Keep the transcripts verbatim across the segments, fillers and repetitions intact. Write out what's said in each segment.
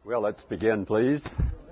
Well, let's begin, please.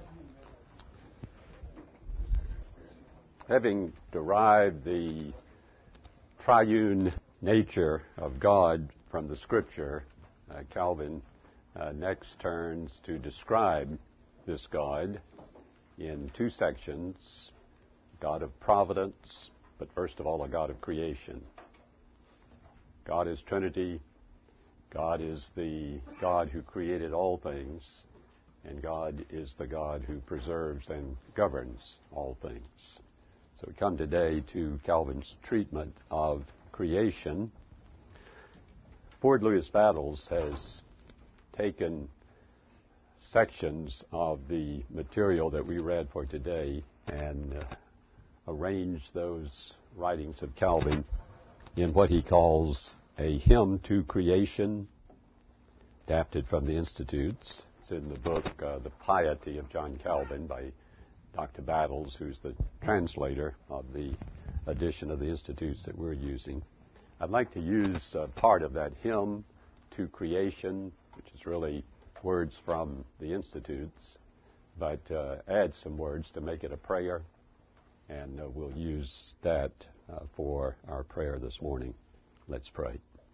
Having derived the triune nature of God from the Scripture, uh, Calvin uh, next turns to describe this God in two sections, God of providence, but first of all, a God of creation. God is Trinity. God is the God who created all things, and God is the God who preserves and governs all things. So we come today to Calvin's treatment of creation. Ford Lewis Battles has taken sections of the material that we read for today and uh, arranged those writings of Calvin in what he calls a hymn to creation, adapted from the Institutes. It's in the book, uh, The Piety of John Calvin by Doctor Battles, who's the translator of the edition of the Institutes that we're using. I'd like to use uh, part of that hymn to creation, which is really words from the Institutes, but uh, add some words to make it a prayer, and uh, we'll use that uh, for our prayer this morning. Let's pray.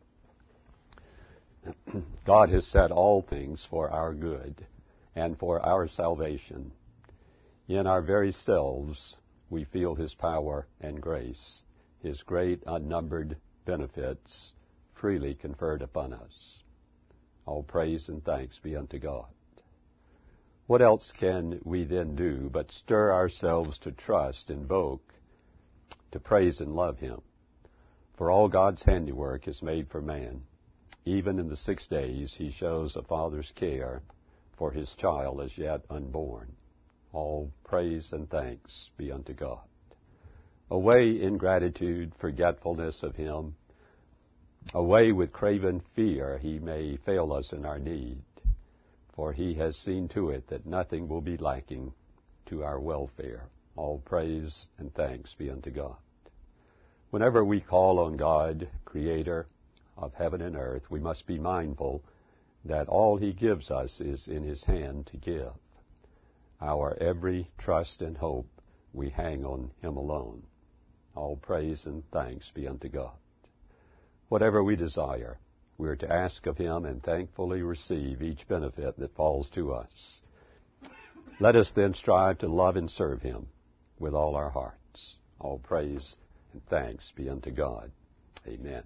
God has set all things for our good and for our salvation. In our very selves, we feel His power and grace, His great unnumbered benefits freely conferred upon us. All praise and thanks be unto God. What else can we then do but stir ourselves to trust, invoke, to praise and love Him? For all God's handiwork is made for man. Even in the six days He shows a father's care for His child as yet unborn. All praise and thanks be unto God. Away ingratitude, forgetfulness of Him. Away with craven fear He may fail us in our need. For He has seen to it that nothing will be lacking to our welfare. All praise and thanks be unto God. Whenever we call on God, Creator of heaven and earth, we must be mindful that all He gives us is in His hand to give. Our every trust and hope we hang on Him alone. All praise and thanks be unto God. Whatever we desire, we are to ask of Him and thankfully receive each benefit that falls to us. Let us then strive to love and serve Him with all our hearts. All praise and thanks be unto God. Amen.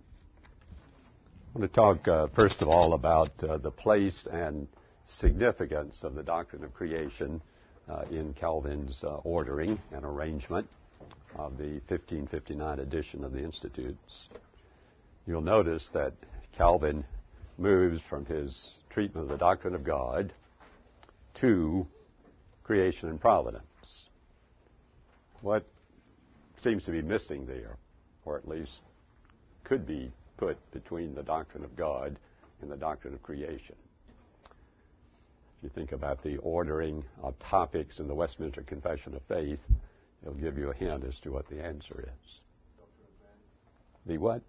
I want to talk, uh, first of all, about uh, the place and significance of the doctrine of creation uh, in Calvin's uh, ordering and arrangement of the fifteen fifty-nine edition of the Institutes. You'll notice that Calvin moves from his treatment of the doctrine of God to creation and providence. What seems to be missing there, or at least could be put between the doctrine of God and the doctrine of creation? If you think about the ordering of topics in the Westminster Confession of Faith, it'll give you a hint as to what the answer is. The what?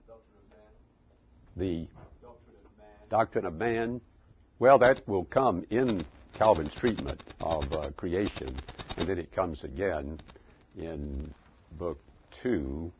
The doctrine of man. Doctrine of man. Well, that will come in Calvin's treatment of uh, creation, and then it comes again in Book Two.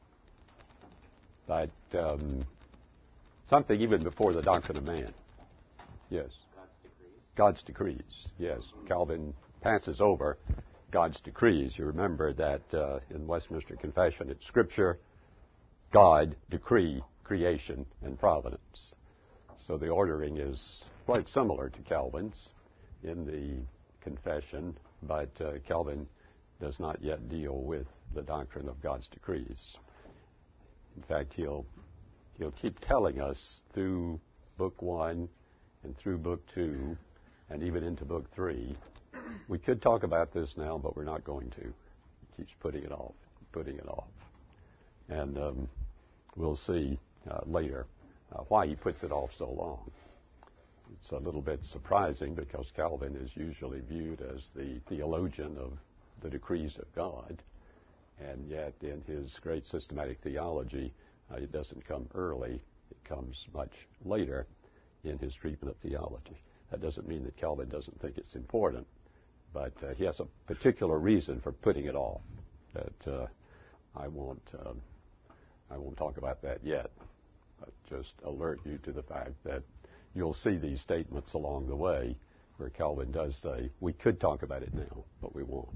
But um, something even before the doctrine of man. Yes. God's decrees. God's decrees. Yes. Calvin passes over God's decrees. You remember that uh, in Westminster Confession, it's Scripture, God, decree, creation, and providence. So the ordering is quite similar to Calvin's in the Confession, but uh, Calvin does not yet deal with the doctrine of God's decrees. In fact, he'll he'll keep telling us through Book One and through Book Two and even into Book Three. We could talk about this now, but we're not going to. He keeps putting it off, putting it off. And um, we'll see uh, later uh, why he puts it off so long. It's a little bit surprising because Calvin is usually viewed as the theologian of the decrees of God. And yet in his great systematic theology, uh, it doesn't come early. It comes much later in his treatment of theology. That doesn't mean that Calvin doesn't think it's important, but uh, he has a particular reason for putting it off that uh, I won't um, I won't talk about that yet. But just alert you to the fact that you'll see these statements along the way where Calvin does say, we could talk about it now, but we won't.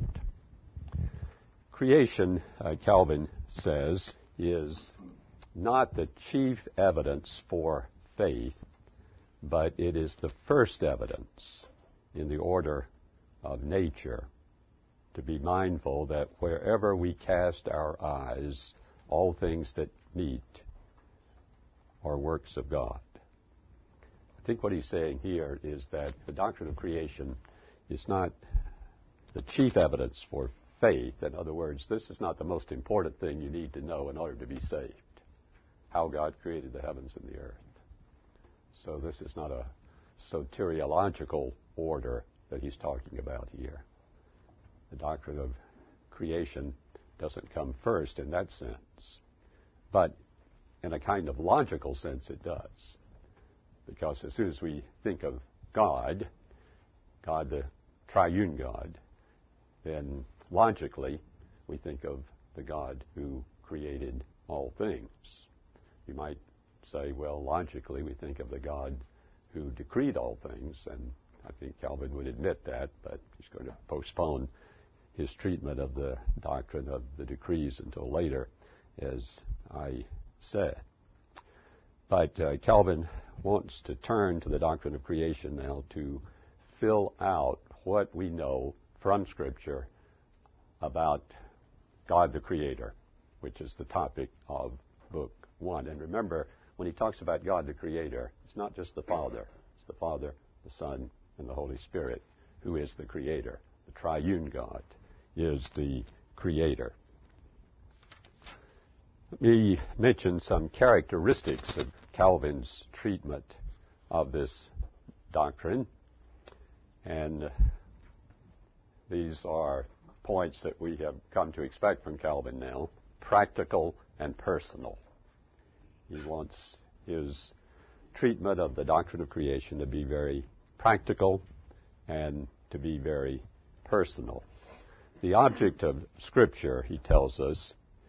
Creation, uh, Calvin says, is not the chief evidence for faith, but it is the first evidence in the order of nature, to be mindful that wherever we cast our eyes, all things that meet are works of God. I think what he's saying here is that the doctrine of creation is not the chief evidence for faith. In other words, this is not the most important thing you need to know in order to be saved, how God created the heavens and the earth. So this is not a soteriological order that he's talking about here. The doctrine of creation doesn't come first in that sense, but in a kind of logical sense it does. Because as soon as we think of God, God the triune God, then logically we think of the God who created all things. You might say, well, logically we think of the God who decreed all things, and I think Calvin would admit that, but he's going to postpone his treatment of the doctrine of the decrees until later, as I said. But uh, Calvin wants to turn to the doctrine of creation now to fill out what we know from Scripture about God the Creator, which is the topic of Book One. And remember, when he talks about God the Creator, it's not just the Father. It's the Father, the Son, and the Holy Spirit who is the Creator. The triune God is the Creator. Let me mention some characteristics of Calvin's treatment of this doctrine. And these are points that we have come to expect from Calvin now: practical and personal. He wants his treatment of the doctrine of creation to be very practical and to be very personal. The object of Scripture, he tells us,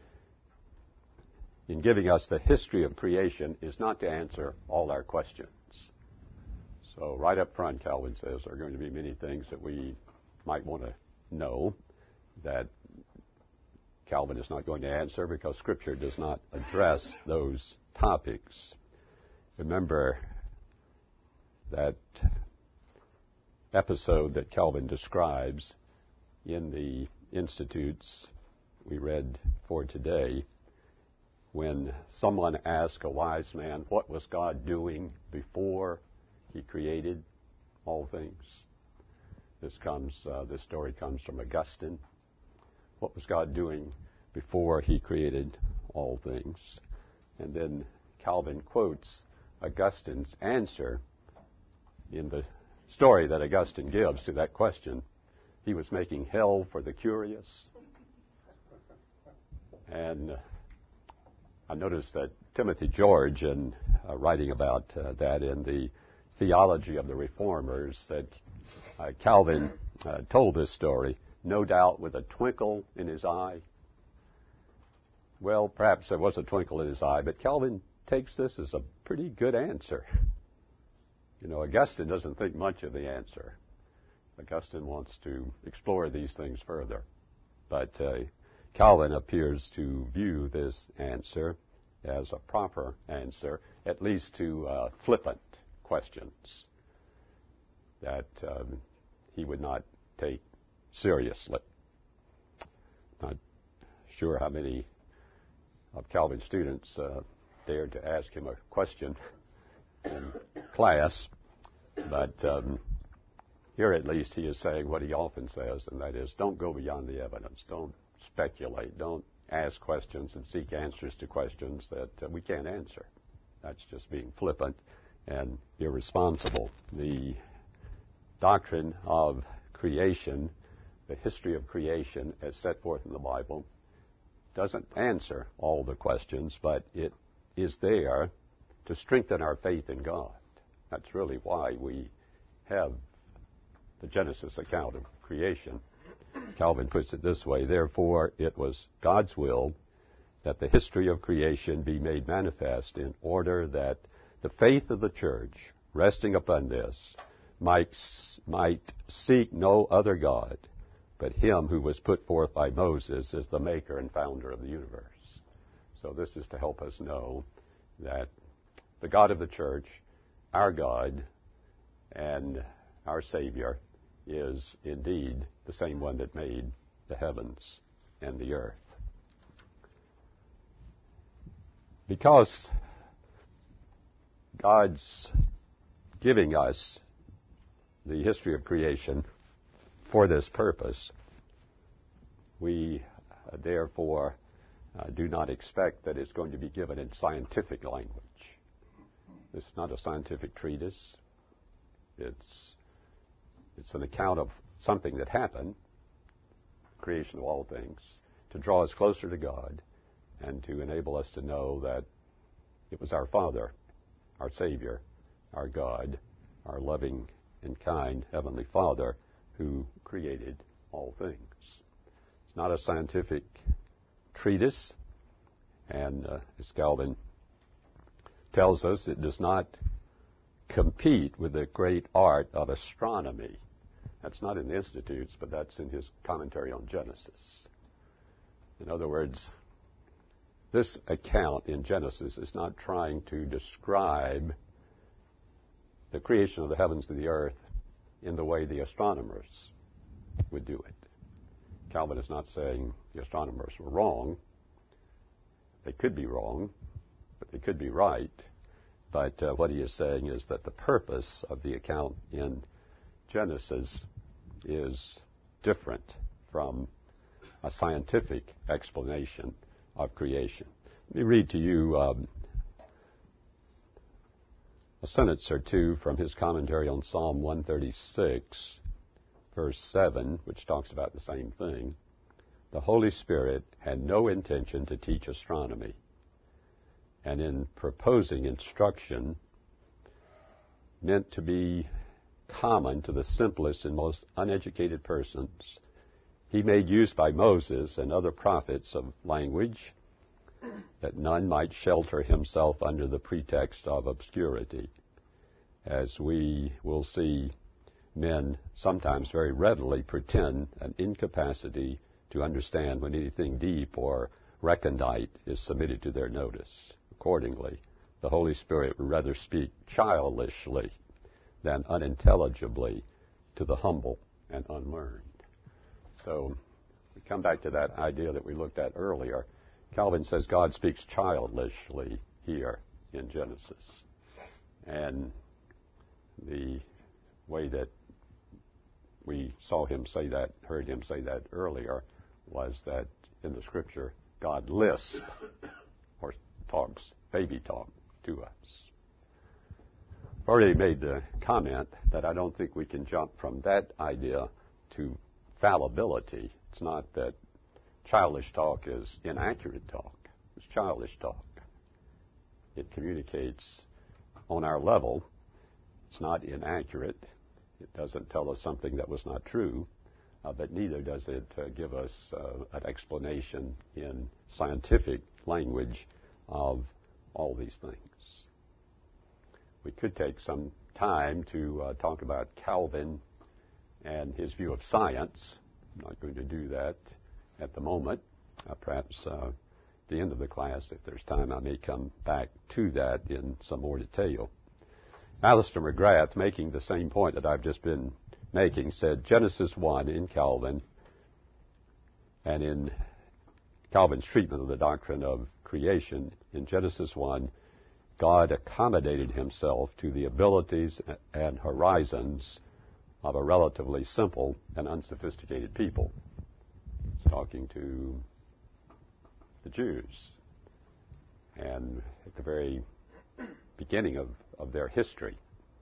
in giving us the history of creation, is not to answer all our questions. So right up front, Calvin says there are going to be many things that we might want to know that Calvin is not going to answer because Scripture does not address those topics. Remember that episode that Calvin describes in the Institutes we read for today, when someone asked a wise man, what was God doing before he created all things? This comes, uh, this story comes from Augustine. What was God doing before he created all things? And then Calvin quotes Augustine's answer in the story that Augustine gives to that question. He was making hell for the curious. And uh, I noticed that Timothy George, in uh, writing about uh, that in the Theology of the Reformers, that uh, Calvin uh, told this story, no doubt with a twinkle in his eye. Well, perhaps there was a twinkle in his eye, but Calvin takes this as a pretty good answer. You know, Augustine doesn't think much of the answer. Augustine wants to explore these things further. But uh, Calvin appears to view this answer as a proper answer, at least to uh, flippant questions that um, he would not take seriously. Not sure how many of Calvin's students uh, dared to ask him a question in class, but um, here at least he is saying what he often says, and that is, don't go beyond the evidence. Don't speculate. Don't ask questions and seek answers to questions that uh, we can't answer. That's just being flippant and irresponsible. The doctrine of creation, the history of creation as set forth in the Bible, doesn't answer all the questions, but it is there to strengthen our faith in God. That's really why we have the Genesis account of creation. Calvin puts it this way: therefore it was God's will that the history of creation be made manifest, in order that the faith of the church, resting upon this, might, might seek no other God but him who was put forth by Moses as the maker and founder of the universe. So this is to help us know that the God of the church, our God, and our Savior, is indeed the same one that made the heavens and the earth. Because God's giving us the history of creation for this purpose, we uh, therefore uh, do not expect that it's going to be given in scientific language. It's not a scientific treatise. It's, it's an account of something that happened, creation of all things, to draw us closer to God and to enable us to know that it was our Father, our Savior, our God, our loving and kind Heavenly Father who created all things. It's not a scientific treatise, and uh, as Calvin tells us, it does not compete with the great art of astronomy. That's not in the Institutes, but that's in his commentary on Genesis. In other words, this account in Genesis is not trying to describe the creation of the heavens and the earth in the way the astronomers would do it. Calvin is not saying the astronomers were wrong. They could be wrong, but they could be right. But uh, what he is saying is that the purpose of the account in Genesis is different from a scientific explanation of creation. Let me read to you um, a sentence or two from his commentary on Psalm one thirty-six, verse seven, which talks about the same thing. The Holy Spirit had no intention to teach astronomy, and in proposing instruction meant to be common to the simplest and most uneducated persons, he made use by Moses and other prophets of language that none might shelter himself under the pretext of obscurity. As we will see, men sometimes very readily pretend an incapacity to understand when anything deep or recondite is submitted to their notice. Accordingly, the Holy Spirit would rather speak childishly than unintelligibly to the humble and unlearned. So we come back to that idea that we looked at earlier. Calvin says God speaks childishly here in Genesis. And the way that we saw him say that, heard him say that earlier, was that in the Scripture, God lisps or talks baby talk to us. I've already made the comment that I don't think we can jump from that idea to fallibility. It's not that childish talk is inaccurate talk. It's childish talk. It communicates on our level. It's not inaccurate. It doesn't tell us something that was not true, uh, but neither does it uh, give us uh, an explanation in scientific language of all these things. We could take some time to uh, talk about Calvin and his view of science. I'm not going to do that at the moment. Uh, perhaps uh, at the end of the class, if there's time, I may come back to that in some more detail. Alistair McGrath, making the same point that I've just been making, said Genesis one in Calvin and in Calvin's treatment of the doctrine of creation, in Genesis one, God accommodated himself to the abilities and horizons of a relatively simple and unsophisticated people. He's talking to the Jews. And at the very beginning of, of their history.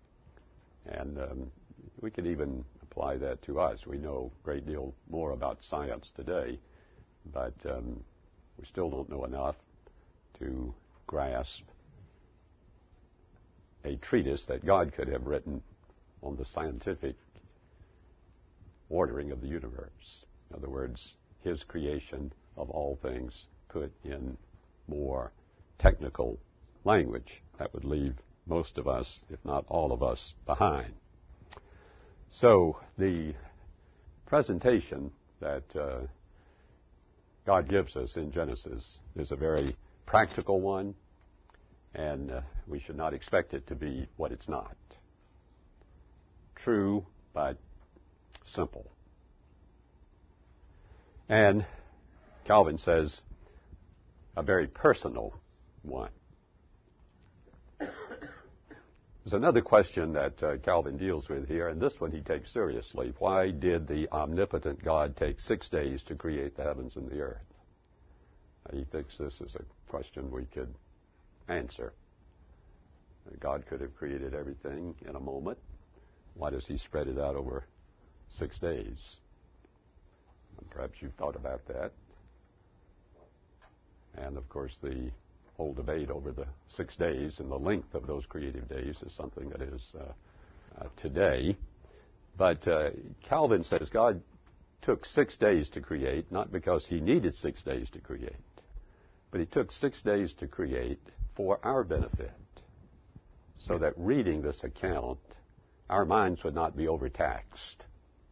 And um, we could even apply that to us. We know a great deal more about science today, but um, we still don't know enough to grasp a treatise that God could have written on the scientific ordering of the universe. In other words, his creation of all things put in more technical language. That would leave most of us, if not all of us, behind. So the presentation that uh, God gives us in Genesis is a very practical one, and uh, we should not expect it to be what it's not. True, but simple. And Calvin says a very personal one. There's another question that uh, Calvin deals with here, and this one he takes seriously. Why did the omnipotent God take six days to create the heavens and the earth? He thinks this is a question we could answer. God could have created everything in a moment. Why does he spread it out over six days? And perhaps you've thought about that. And, of course, the whole debate over the six days and the length of those creative days is something that is uh, uh, today. But uh, Calvin says God took six days to create, not because he needed six days to create, but he took six days to create for our benefit, so that reading this account, our minds would not be overtaxed.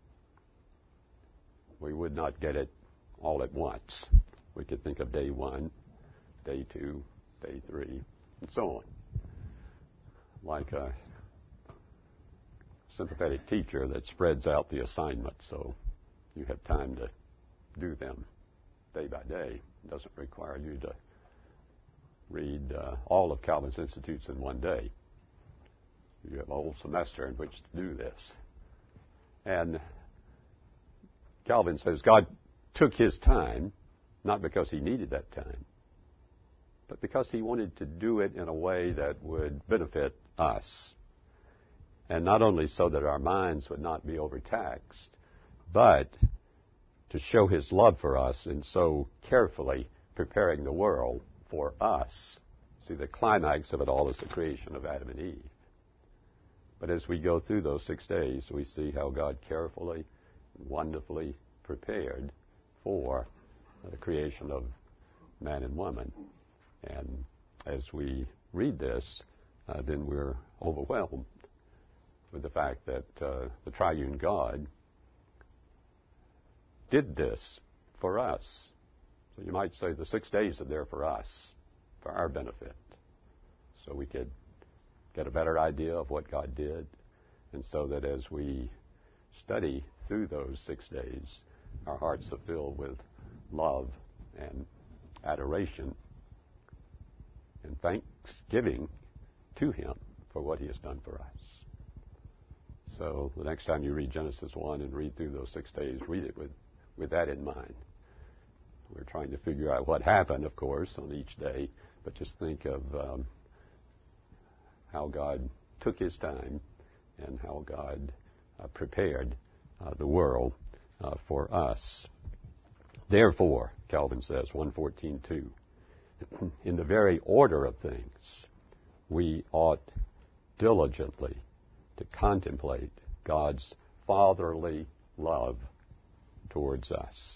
We would not get it all at once. We could think of day one, day two, day three, and so on. Like a sympathetic teacher that spreads out the assignments so you have time to do them day by day. It doesn't require you to read uh, all of Calvin's Institutes in one day. You have a whole semester in which to do this. And Calvin says God took his time, not because he needed that time, but because he wanted to do it in a way that would benefit us. And not only so that our minds would not be overtaxed, but to show his love for us in so carefully preparing the world for us. See, the climax of it all is the creation of Adam and Eve. But as we go through those six days, we see how God carefully, wonderfully prepared for the creation of man and woman. And as we read this, uh, then we're overwhelmed with the fact that uh, the triune God did this for us. So you might say the six days are there for us, for our benefit, so we could get a better idea of what God did, and so that as we study through those six days, our hearts are filled with love and adoration and thanksgiving to him for what he has done for us. So the next time you read Genesis one and read through those six days, read it with, with that in mind. We're trying to figure out what happened, of course, on each day, but just think of um, how God took his time and how God uh, prepared uh, the world uh, for us. Therefore, Calvin says, one fourteen two, in the very order of things, we ought diligently to contemplate God's fatherly love towards us.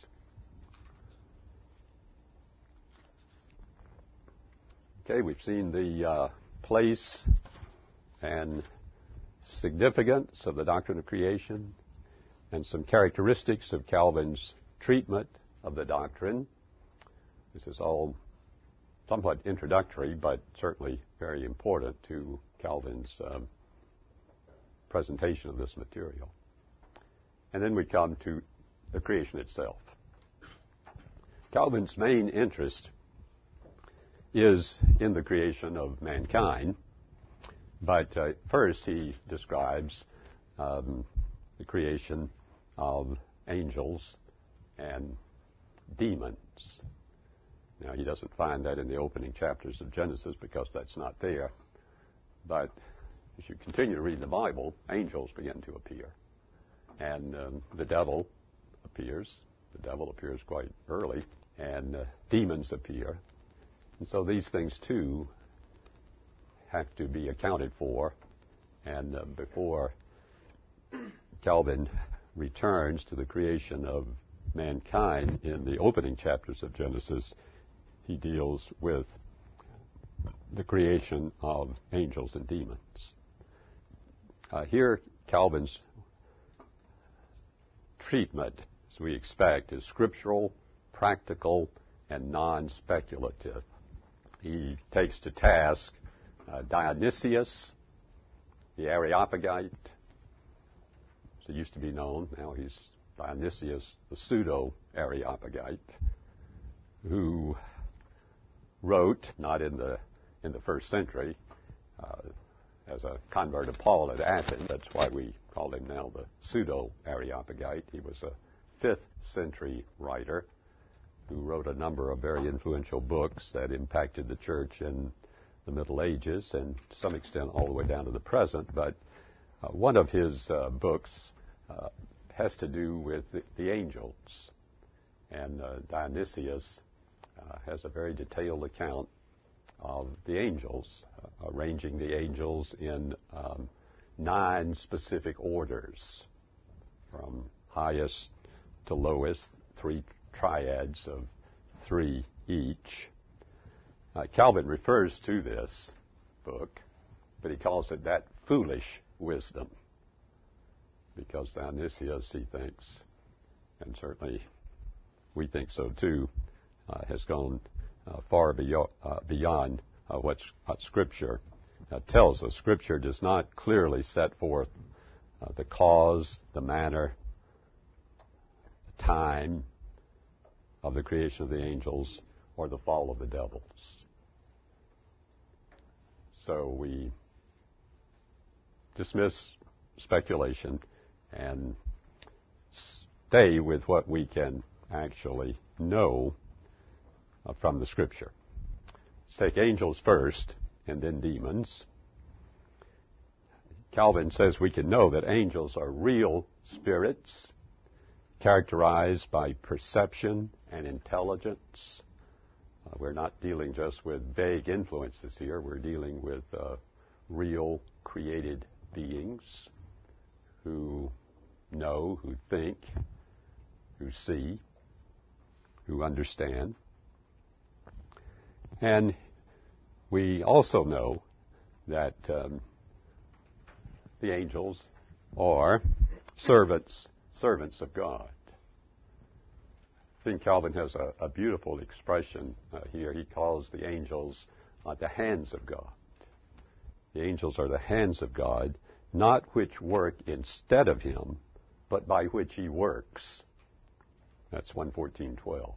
Okay, we've seen the uh, place and significance of the doctrine of creation and some characteristics of Calvin's treatment of the doctrine. This is all somewhat introductory, but certainly very important to Calvin's um, presentation of this material. And then we come to the creation itself. Calvin's main interest is in the creation of mankind, but uh, first he describes um, the creation of angels and demons. Now, he doesn't find that in the opening chapters of Genesis because that's not there, but as you continue to read the Bible, angels begin to appear, and um, the devil appears. The devil appears quite early, and uh, demons appear. And so these things, too, have to be accounted for. And uh, before Calvin returns to the creation of mankind in the opening chapters of Genesis. He deals with the creation of angels and demons. Uh, here, Calvin's treatment, as we expect, is scriptural, practical, and non-speculative. He takes to task uh, Dionysius, the Areopagite, as he used to be known. Now he's Dionysius, the pseudo-Areopagite, who wrote, not in the in the first century, uh, as a convert of Paul at Athens. That's why we call him now the pseudo-Areopagite. He was a fifth century writer who wrote a number of very influential books that impacted the church in the Middle Ages and to some extent all the way down to the present. But uh, one of his uh, books uh, has to do with the, the angels. And uh, Dionysius uh, has a very detailed account of the angels, uh, arranging the angels in um, nine specific orders, from highest to lowest, three triads of three each. Uh, Calvin refers to this book, but he calls it that foolish wisdom, because Dionysius, he thinks, and certainly we think so too, uh, has gone uh, far beyond, uh, beyond uh, what, what Scripture uh, tells us. Scripture does not clearly set forth uh, the cause, the manner, the time of the creation of the angels or the fall of the devils. So we dismiss speculation and stay with what we can actually know uh, from the Scripture. Let's take angels first and then demons. Calvin says we can know that angels are real spirits characterized by perception and intelligence. Uh, we're not dealing just with vague influences here. We're dealing with uh, real created beings who know, who think, who see, who understand. And we also know that um, the angels are servants, servants of God. I think Calvin has a, a beautiful expression uh, here. He calls the angels uh, the hands of God. The angels are the hands of God, not which work instead of him, but by which he works. That's one fourteen twelve.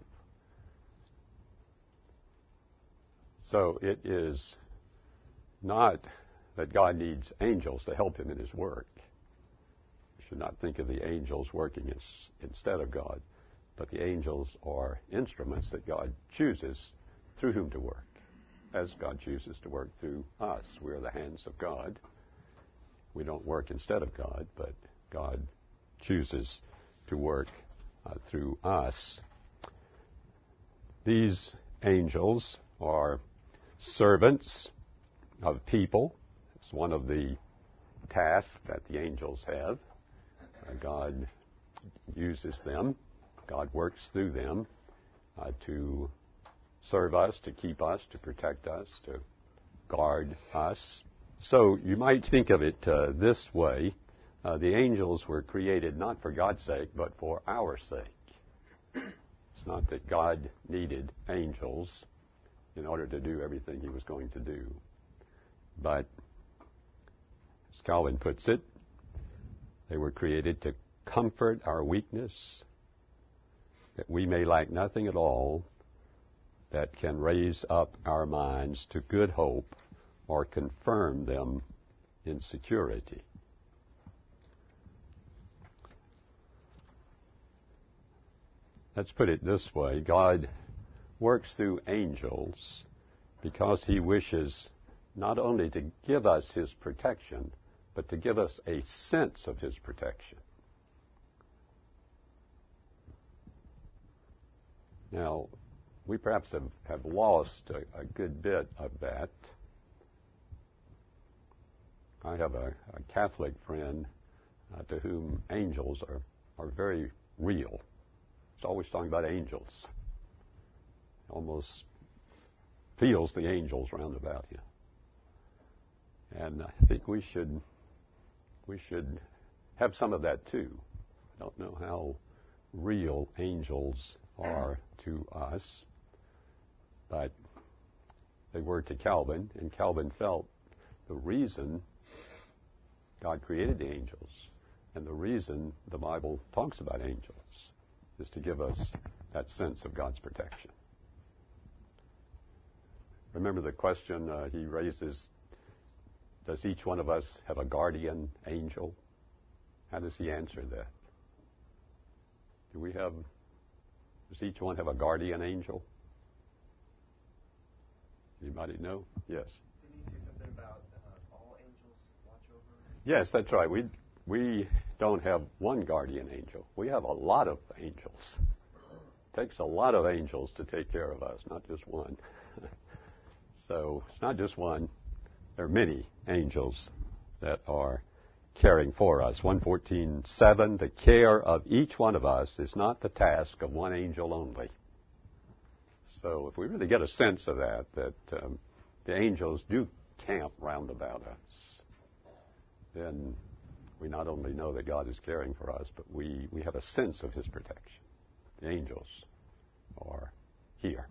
So it is not that God needs angels to help him in his work. You should not think of the angels working as, instead of God, but the angels are instruments that God chooses through whom to work, as God chooses to work through us. We are the hands of God. We don't work instead of God, but God chooses to work uh, through us. These angels are servants of people. It's one of the tasks that the angels have. Uh, God uses them. God works through them uh, to serve us, to keep us, to protect us, to guard us. So you might think of it uh, this way. Uh, the angels were created not for God's sake, but for our sake. It's not that God needed angels in order to do everything he was going to do. But, as Calvin puts it, they were created to comfort our weakness, that we may lack nothing at all that can raise up our minds to good hope or confirm them in security. Let's put it this way. God works through angels because he wishes not only to give us his protection, but to give us a sense of his protection. Now, we perhaps have, have lost a, a good bit of that. I have a, a Catholic friend uh, to whom angels are, are very real. It's always talking about angels. Almost feels the angels round about you. And I think we should we should have some of that too. I don't know how real angels are to us, but they were to Calvin, and Calvin felt the reason God created the angels and the reason the Bible talks about angels is to give us that sense of God's protection. Remember the question uh, he raises, does each one of us have a guardian angel? How does he answer that? Do we have, does each one have a guardian angel? Anybody know? Yes. Didn't he say something about uh, all angels watch over us? Yes, that's right. We we don't have one guardian angel. We have a lot of angels. It takes a lot of angels to take care of us, not just one. So it's not just one. There are many angels that are caring for us. one fourteen seven, the care of each one of us is not the task of one angel only. So if we really get a sense of that, that um, the angels do camp round about us, then we not only know that God is caring for us, but we, we have a sense of his protection. The angels are here.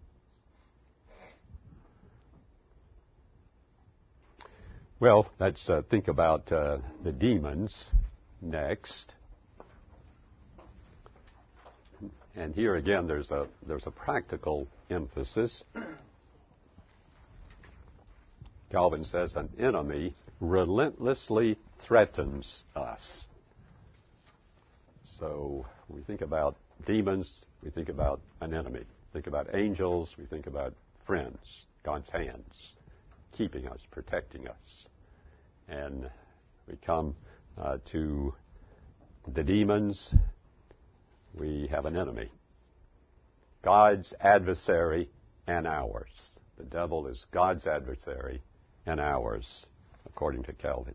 Well, let's uh, think about uh, the demons next. And here again, there's a there's a practical emphasis. Calvin says an enemy relentlessly threatens us. So we think about demons, we think about an enemy. Think about angels, we think about friends, God's hands, keeping us, protecting us. And we come uh, to the demons. We have an enemy. God's adversary and ours. The devil is God's adversary and ours, according to Calvin.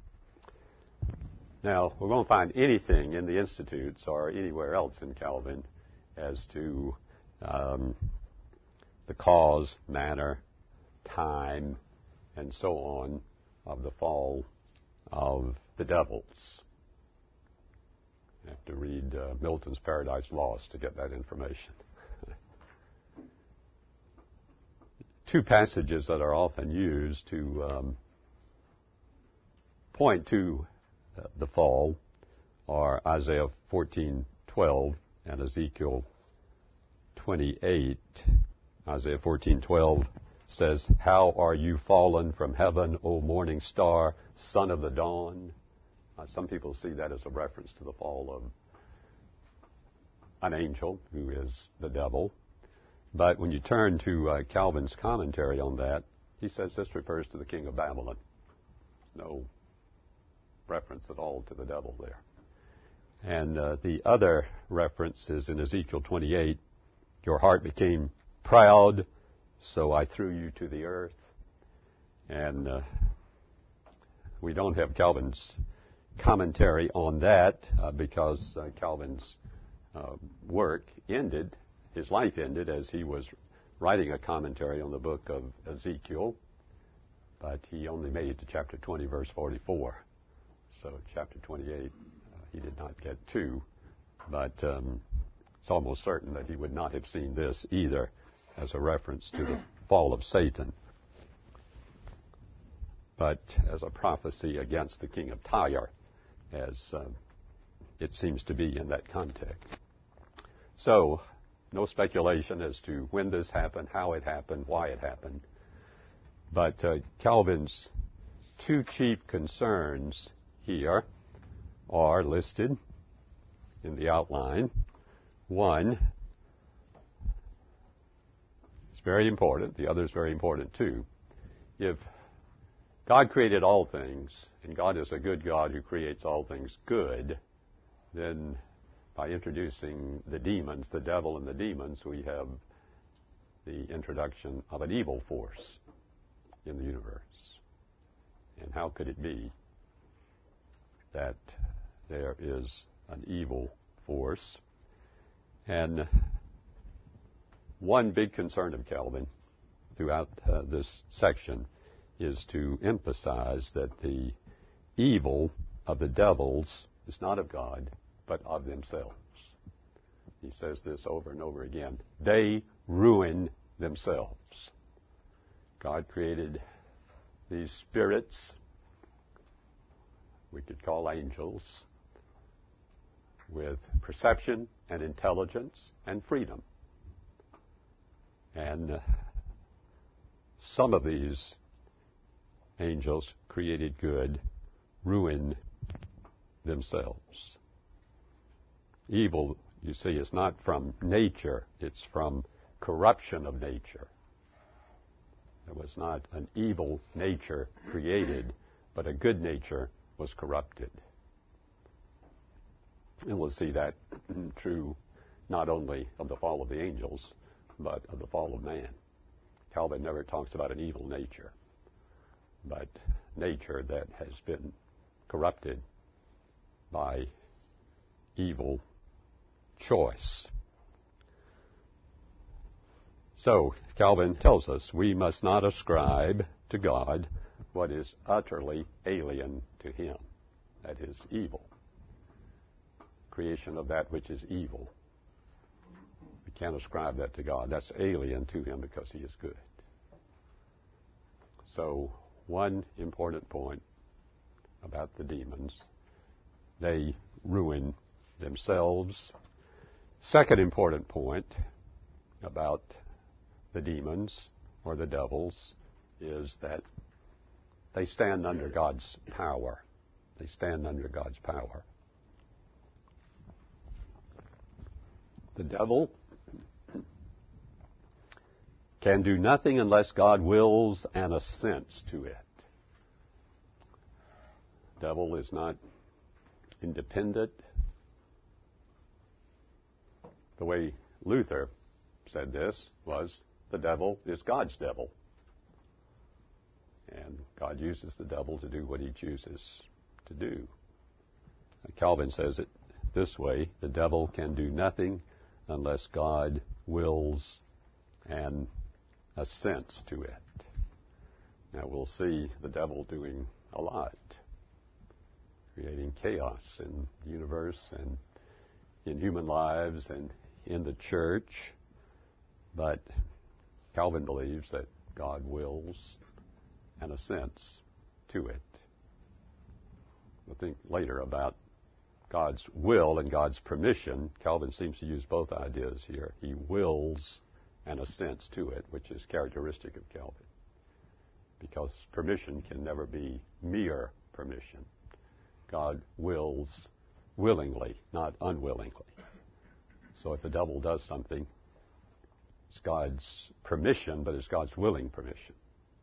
Now, we won't find anything in the Institutes or anywhere else in Calvin as to um, the cause, manner, time, and so on of the fall of the devils. You have to read uh, Milton's Paradise Lost to get that information. Two passages that are often used to um, point to uh, the fall are Isaiah fourteen twelve and Ezekiel twenty-eight. Isaiah fourteen twelve says, "How are you fallen from heaven, O morning star, son of the dawn?" Uh, some people see that as a reference to the fall of an angel, who is the devil. But when you turn to uh, Calvin's commentary on that, he says this refers to the king of Babylon. No reference at all to the devil there. And uh, the other reference is in Ezekiel twenty-eight, "Your heart became proud, so I threw you to the earth." And uh, we don't have Calvin's commentary on that uh, because uh, Calvin's uh, work ended, his life ended as he was writing a commentary on the book of Ezekiel, but he only made it to chapter twenty, verse forty-four. So chapter twenty-eight, uh, he did not get to, but um, it's almost certain that he would not have seen this either as a reference to the fall of Satan, but as a prophecy against the king of Tyre, as uh, it seems to be in that context. So, no speculation as to when this happened, how it happened, why it happened. But uh, Calvin's two chief concerns here are listed in the outline. One is very important. The other is very important too. If God created all things, and God is a good God who creates all things good, then by introducing the demons, the devil and the demons, we have the introduction of an evil force in the universe. And how could it be that there is an evil force. And one big concern of Calvin throughout uh, this section is to emphasize that the evil of the devils is not of God, but of themselves. He says this over and over again. They ruin themselves. God created these spirits, we could call angels, with perception and intelligence and freedom. And uh, some of these angels created good ruin themselves. Evil, you see, is not from nature, it's from corruption of nature. There was not an evil nature created, but a good nature was corrupted. And we'll see that true not only of the fall of the angels, but of the fall of man. Calvin never talks about an evil nature, but nature that has been corrupted by evil choice. So, Calvin tells us we must not ascribe to God what is utterly alien to him. That is evil. Creation of that which is evil. We can't ascribe that to God. That's alien to him because he is good. So, one important point about the demons, they ruin themselves. Second important point about the demons or the devils is that they stand under God's power. They stand under God's power. The devil can do nothing unless God wills and assents to it. The devil is not independent. The way Luther said this was, the devil is God's devil. And God uses the devil to do what he chooses to do. Calvin says it this way, the devil can do nothing unless God wills and assents to it. Now we'll see the devil doing a lot, creating chaos in the universe and in human lives and in the church. But Calvin believes that God wills and assents to it. We'll think later about God's will and God's permission. Calvin seems to use both ideas here. He wills and assents to it, which is characteristic of Calvin, because permission can never be mere permission. God wills willingly, not unwillingly. So if the devil does something, it's God's permission, but it's God's willing permission.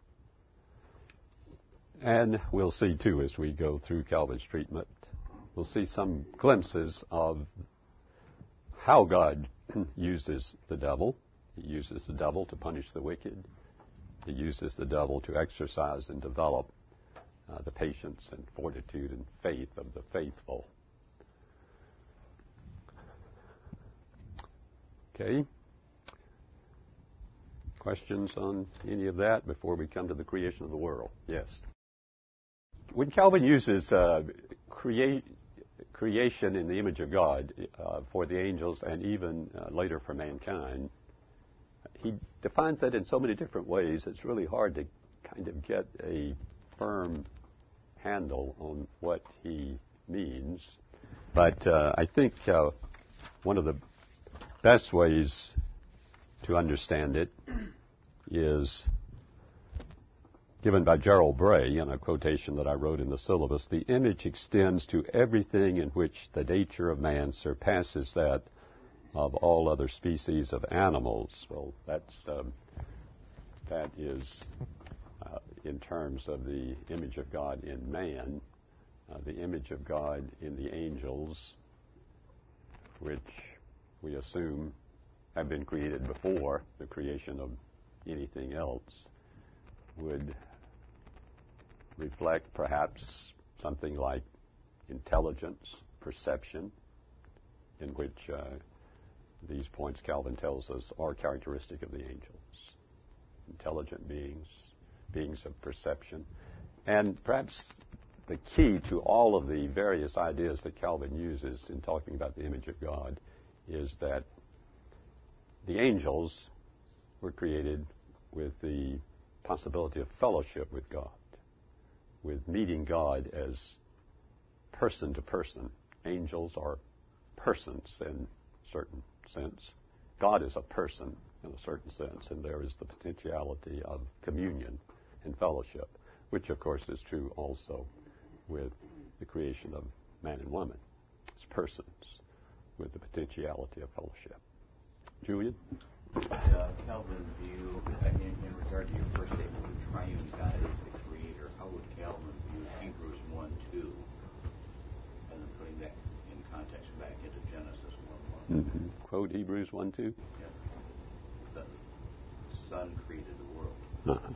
And we'll see, too, as we go through Calvin's treatment, we'll see some glimpses of how God uses the devil. He uses the devil to punish the wicked. He uses the devil to exercise and develop uh, the patience and fortitude and faith of the faithful. Okay. Questions on any of that before we come to the creation of the world? Yes. When Calvin uses uh, create, creation in the image of God uh, for the angels and even uh, later for mankind, he defines that in so many different ways, it's really hard to kind of get a firm handle on what he means. But uh, I think uh, one of the best ways to understand it is given by Gerald Bray in a quotation that I wrote in the syllabus. The image extends to everything in which the nature of man surpasses that of all other species of animals. Well, that's um, that is uh, in terms of the image of God in man, uh, the image of God in the angels, which we assume have been created before the creation of anything else, would reflect perhaps something like intelligence, perception, in which uh, these points Calvin tells us are characteristic of the angels. Intelligent beings, beings of perception. And perhaps the key to all of the various ideas that Calvin uses in talking about the image of God is that the angels were created with the possibility of fellowship with God, with meeting God as person to person. Angels are persons in a certain sense. God is a person in a certain sense, and there is the potentiality of communion and fellowship, which of course is true also with the creation of man and woman as persons with the potentiality of fellowship. Julian? Uh, Calvin view, in, in regard to your first statement, the triune God is the creator, how would Calvin view Hebrews one two, and then putting that in context back into Genesis one one? Mm-hmm. Quote Hebrews one two? Yeah. The Son created the world. Uh-huh.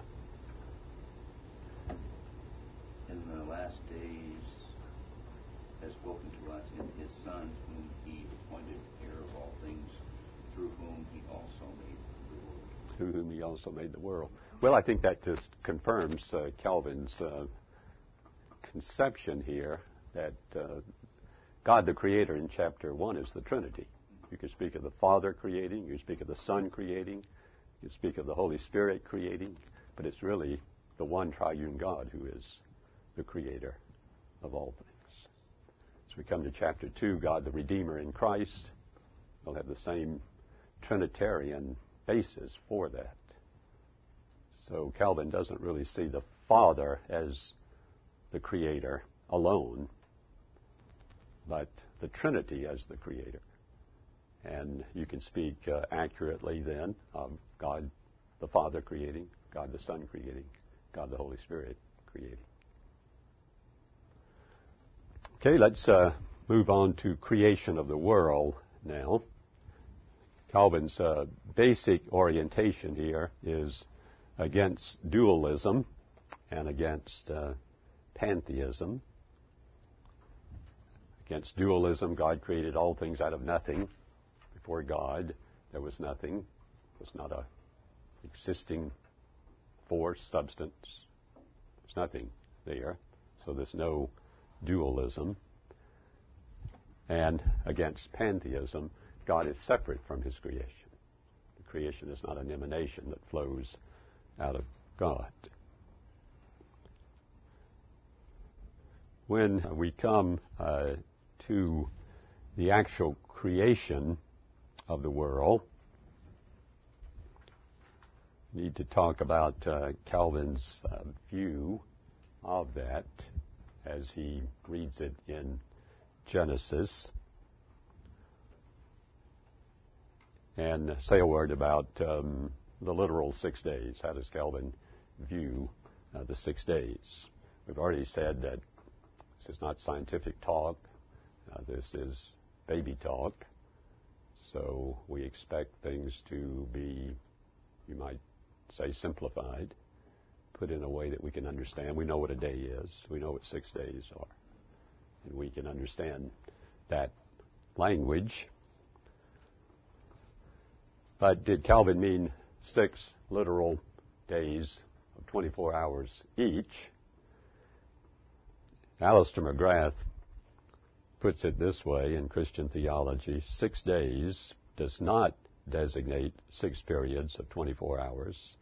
In the last days has spoken to us in his Son, whom he appointed heir of all things, through whom he also made the world. Through whom he also made the world. Well, I think that just confirms uh, Calvin's uh, conception here that uh, God the Creator in chapter one is the Trinity. You can speak of the Father creating, you speak of the Son creating, you speak of the Holy Spirit creating, but it's really the one triune God who is the Creator of all things. As we come to chapter two, God the Redeemer in Christ will have the same Trinitarian basis for that. So Calvin doesn't really see the Father as the Creator alone, but the Trinity as the Creator. And you can speak uh, accurately then of God the Father creating, God the Son creating, God the Holy Spirit creating. Okay, let's uh, move on to creation of the world now. Calvin's uh, basic orientation here is against dualism and against uh, pantheism. Against dualism, God created all things out of nothing. Before God, there was nothing. It was not a existing force, substance. There's nothing there. So there's no dualism. And against pantheism, God is separate from his creation. The creation is not an emanation that flows out of God. When we come uh, to the actual creation of the world, we need to talk about uh, Calvin's uh, view of that as he reads it in Genesis. And say a word about um, the literal six days. How does Calvin view uh, the six days? We've already said that this is not scientific talk. Uh, this is baby talk. So we expect things to be, you might say, simplified, put in a way that we can understand. We know what a day is. We know what six days are. And we can understand that language. But did Calvin mean six literal days of twenty-four hours each? Alistair McGrath puts it this way in Christian theology: six days does not designate six periods of twenty-four hours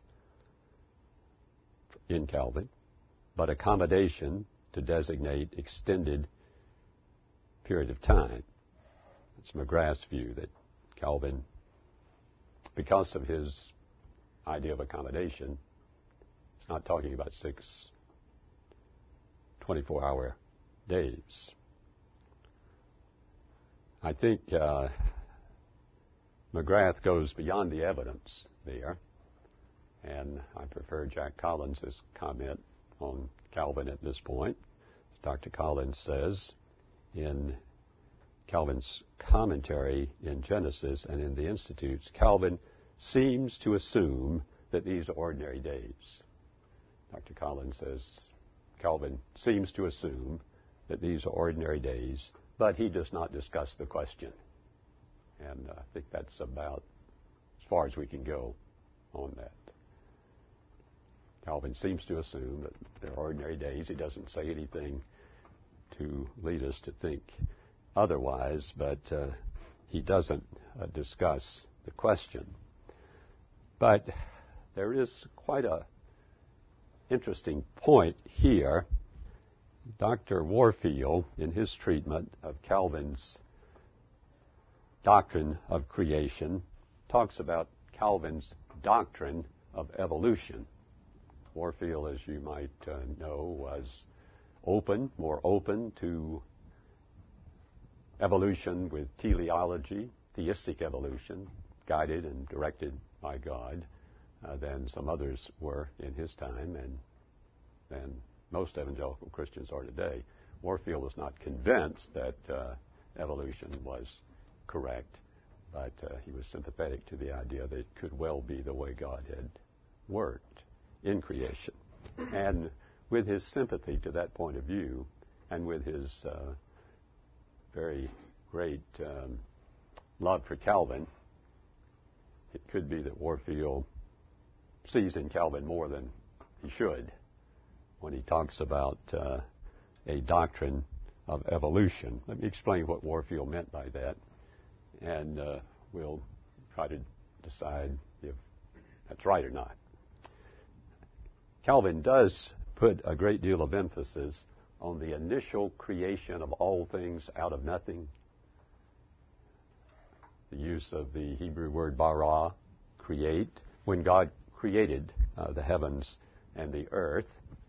in Calvin, but accommodation to designate extended period of time. It's McGrath's view that Calvin, because of his idea of accommodation, is not talking about six twenty-four-hour days. I think uh, McGrath goes beyond the evidence there, and I prefer Jack Collins' comment on Calvin at this point. As Doctor Collins says in Calvin's commentary in Genesis and in the Institutes, Calvin seems to assume that these are ordinary days. Doctor Collins says Calvin seems to assume that these are ordinary days but he does not discuss the question. And uh, I think that's about as far as we can go on that. Calvin seems to assume that in ordinary days he doesn't say anything to lead us to think otherwise, but uh, he doesn't uh, discuss the question. But there is quite a interesting point here. Doctor Warfield, in his treatment of Calvin's doctrine of creation, talks about Calvin's doctrine of evolution. Warfield, as you might uh, know, was open, more open to evolution with teleology, theistic evolution, guided and directed by God, uh, than some others were in his time and than most evangelical Christians are today. Warfield was not convinced that uh, evolution was correct, but uh, he was sympathetic to the idea that it could well be the way God had worked in creation. And with his sympathy to that point of view, and with his uh, very great um, love for Calvin, it could be that Warfield sees in Calvin more than he should when he talks about uh, a doctrine of evolution. Let me explain what Warfield meant by that, and uh, we'll try to decide if that's right or not. Calvin does put a great deal of emphasis on the initial creation of all things out of nothing. The use of the Hebrew word bara, create, when God created uh, the heavens and the earth.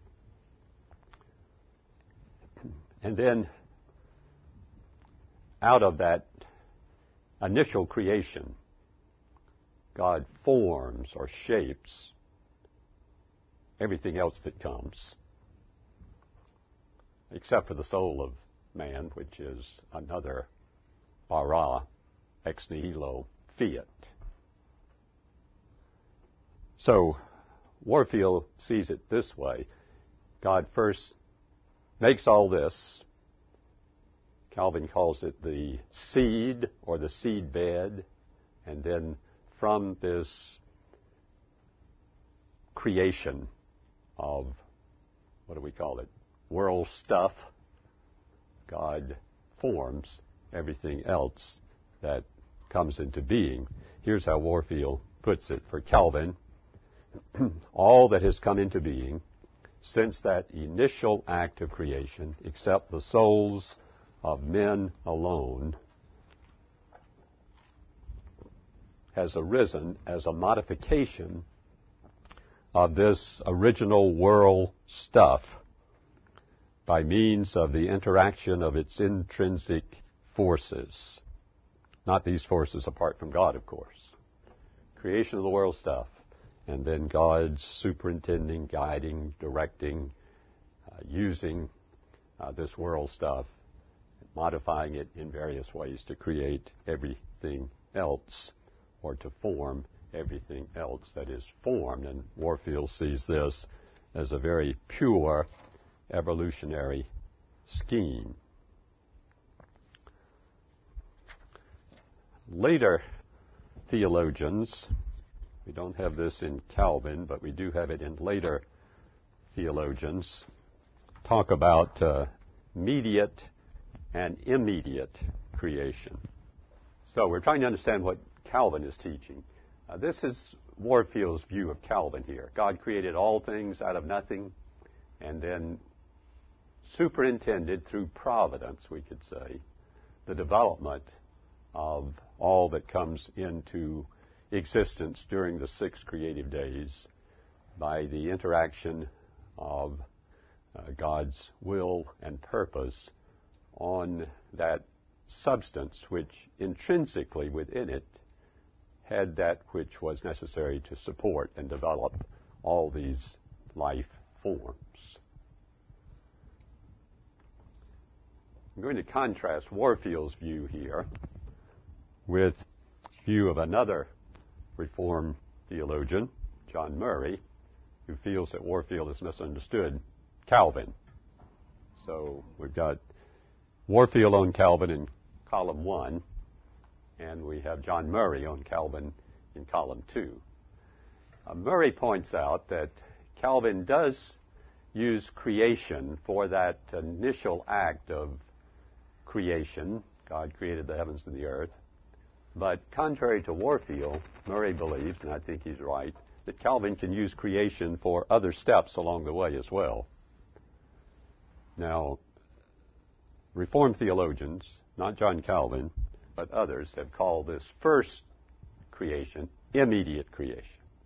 And then out of that initial creation, God forms or shapes everything else that comes, except for the soul of man, which is another bara, ex nihilo, fiat. So Warfield sees it this way. God first makes all this. Calvin calls it the seed or the seed bed, and then from this creation of, what do we call it, world stuff, God forms everything else that comes into being. Here's how Warfield puts it for Calvin. All that has come into being since that initial act of creation, except the souls of men alone, has arisen as a modification of this original world stuff by means of the interaction of its intrinsic forces. Not these forces apart from God, of course. Creation of the world stuff, and then God's superintending, guiding, directing, uh, using uh, this world stuff, modifying it in various ways to create everything else, or to form everything else that is formed. And Warfield sees this as a very pure evolutionary scheme. Later theologians, we don't have this in Calvin, but we do have it in later theologians, talk about uh, mediate and immediate creation. So we're trying to understand what Calvin is teaching. Uh, this is Warfield's view of Calvin here. God created all things out of nothing, and then superintended through providence, we could say, the development of all that comes into existence during the six creative days by the interaction of uh, God's will and purpose on that substance which intrinsically within it had that which was necessary to support and develop all these life forms. I'm going to contrast Warfield's view here with view of another Reformed theologian, John Murray, who feels that Warfield has misunderstood Calvin. So we've got Warfield on Calvin in column one, and we have John Murray on Calvin in column two. Uh, Murray points out that Calvin does use creation for that initial act of creation. God created the heavens and the earth. But contrary to Warfield, Murray believes, and I think he's right, that Calvin can use creation for other steps along the way as well. Now, Reformed theologians, not John Calvin, but others, have called this first creation immediate creation.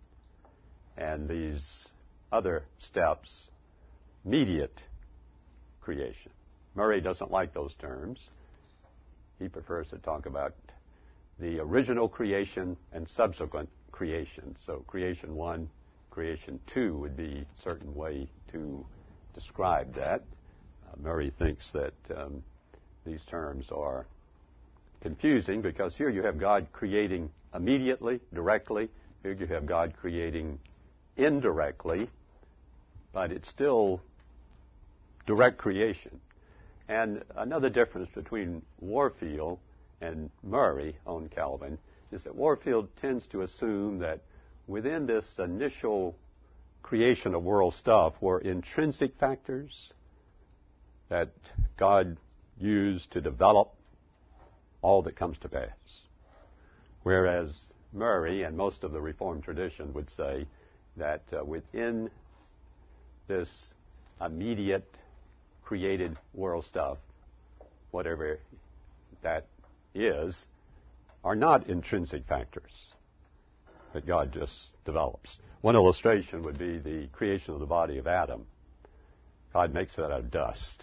And these other steps, mediate creation. Murray doesn't like those terms. He prefers to talk about the original creation and subsequent creation. So creation one, creation two would be a certain way to describe that. Uh, Murray thinks that um, these terms are confusing because here you have God creating immediately, directly. Here you have God creating indirectly, but it's still direct creation. And another difference between Warfield and Murray on Calvin is that Warfield tends to assume that within this initial creation of world stuff were intrinsic factors that God used to develop all that comes to pass. Whereas Murray and most of the Reformed tradition would say that uh, within this immediate created world stuff, whatever that is, are not intrinsic factors that God just develops. One illustration would be the creation of the body of Adam. God makes it out of dust.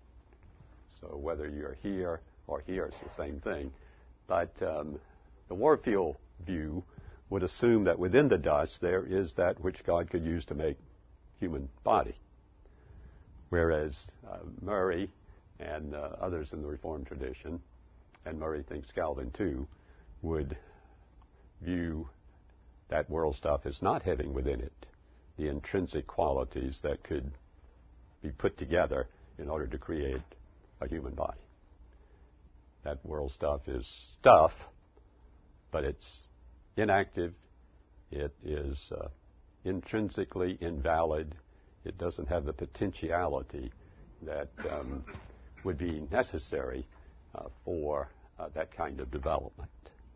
So whether you're here or here, it's the same thing. But um, the Warfield view would assume that within the dust there is that which God could use to make human body. Whereas uh, Murray and uh, others in the Reformed tradition, and Murray thinks Calvin too, would view that world stuff as not having within it the intrinsic qualities that could be put together in order to create a human body. That world stuff is stuff, but it's inactive. It is uh, intrinsically invalid. It doesn't have the potentiality that um, would be necessary uh, for uh, that kind of development.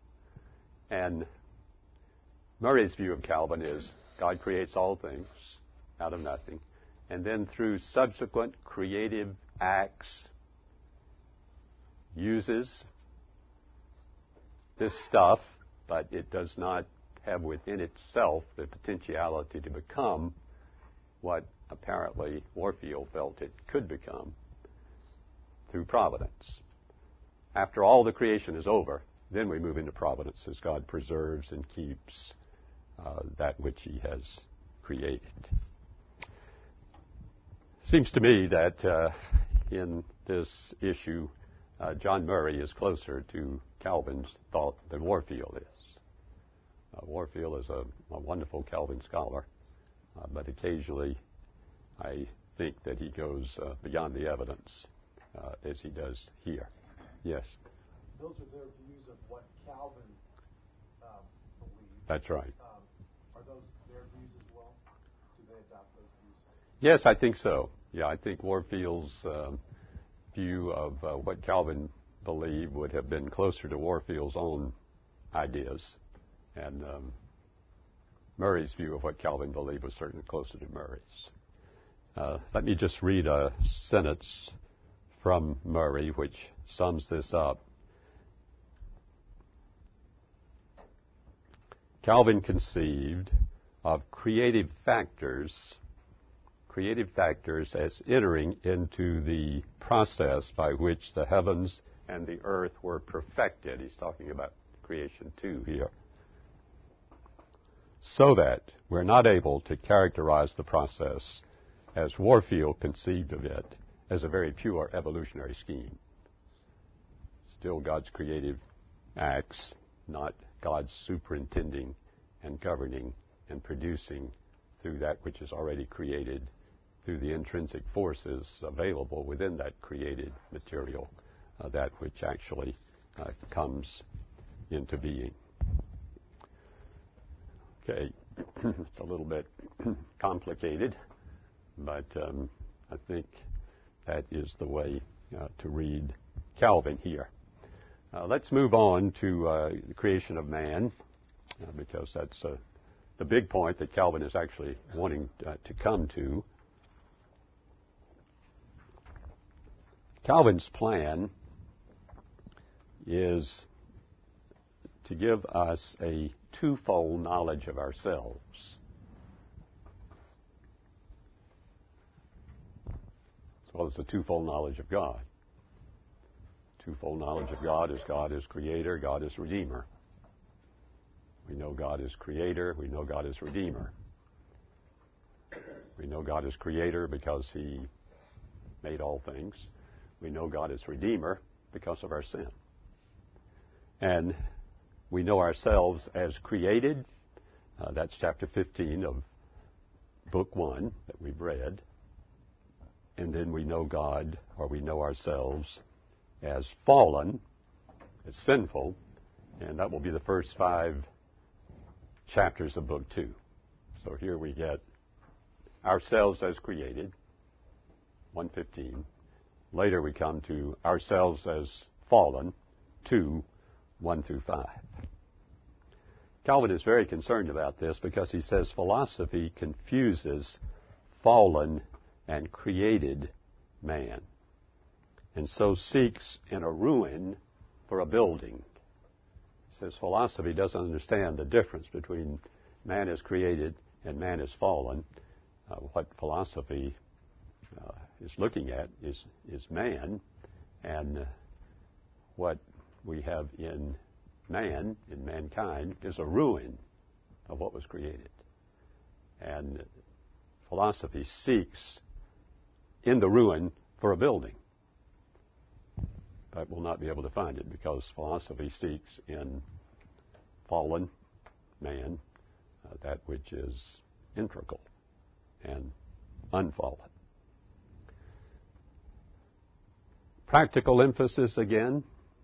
And Murray's view of Calvin is God creates all things out of nothing, and then through subsequent creative acts uses this stuff, but it does not have within itself the potentiality to become what apparently Warfield felt it could become through providence. After all the creation is over, then we move into providence as God preserves and keeps uh, that which He has created. Seems to me that uh, in this issue, uh, John Murray is closer to Calvin's thought than Warfield is. Uh, Warfield is a, a wonderful Calvin scholar, uh, but occasionally I think that he goes uh, beyond the evidence uh, as he does here. Yes? Those are their views of what Calvin um, believed. That's right. Um, are those their views as well? Do they adopt those views? Yes, I think so. Yeah, I think Warfield's um, view of uh, what Calvin believed would have been closer to Warfield's own ideas. And um, Murray's view of what Calvin believed was certainly closer to Murray's. Uh, let me just read a sentence from Murray which sums this up. Calvin conceived of creative factors, creative factors as entering into the process by which the heavens and the earth were perfected. He's talking about creation two here. So that we're not able to characterize the process as Warfield conceived of it as a very pure evolutionary scheme. Still God's creative acts, not God's superintending and governing and producing through that which is already created through the intrinsic forces available within that created material uh, that which actually uh, comes into being. Okay, it's a little bit complicated, but um, I think that is the way uh, to read Calvin here. Uh, let's move on to uh, the creation of man, uh, because that's uh, the big point that Calvin is actually wanting uh, to come to. Calvin's plan is to give us a twofold knowledge of ourselves. As well as the twofold knowledge of God. Twofold knowledge of God is God is creator, God is redeemer. We know God is creator, we know God is redeemer. We know God is creator because he made all things. We know God is redeemer because of our sin. And we know ourselves as created. Uh, that's chapter fifteen of book one that we've read. And then we know God, or we know ourselves as fallen, as sinful, and that will be the first five chapters of book two. So here we get ourselves as created, one fifteen. Later we come to ourselves as fallen, two, one through five. Calvin is very concerned about this because he says philosophy confuses fallen and created man, and so seeks in a ruin for a building. He says philosophy doesn't understand the difference between man is created and man is fallen. Uh, what philosophy uh, is looking at is, is man, and uh, what we have in man, in mankind, is a ruin of what was created. And philosophy seeks in the ruin for a building, but will not be able to find it because philosophy seeks in fallen man uh, that which is integral and unfallen. Practical emphasis again.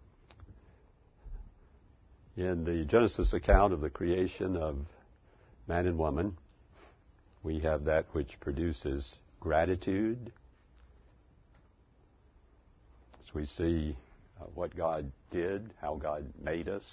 In the Genesis account of the creation of man and woman, we have that which produces gratitude. As we see uh, what God did, how God made us,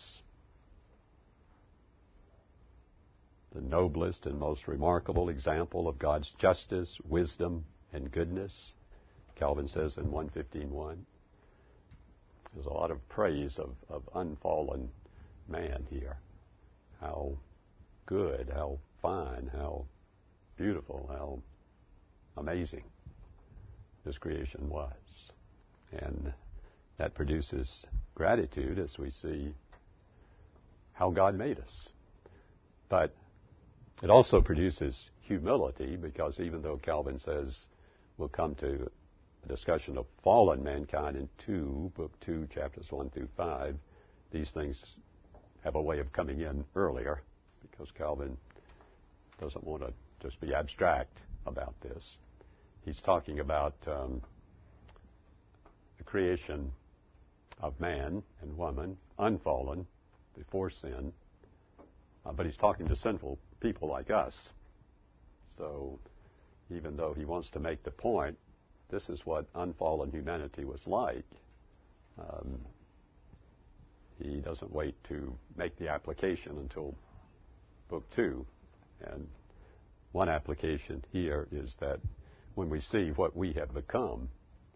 the noblest and most remarkable example of God's justice, wisdom, and goodness, Calvin says in one fifteen one. There's a lot of praise of, of unfallen man here. How good, how fine, how beautiful, how amazing this creation was. And that produces gratitude as we see how God made us. But it also produces humility, because even though Calvin says we'll come to a discussion of fallen mankind in two, book two, chapters one through five, these things have a way of coming in earlier, because Calvin doesn't want to just be abstract about this. He's talking about um, the creation of man and woman, unfallen, before sin, uh, but he's talking to sinful people like us. So even though he wants to make the point, this is what unfallen humanity was like, um, he doesn't wait to make the application until book two. And one application here is that when we see what we have become,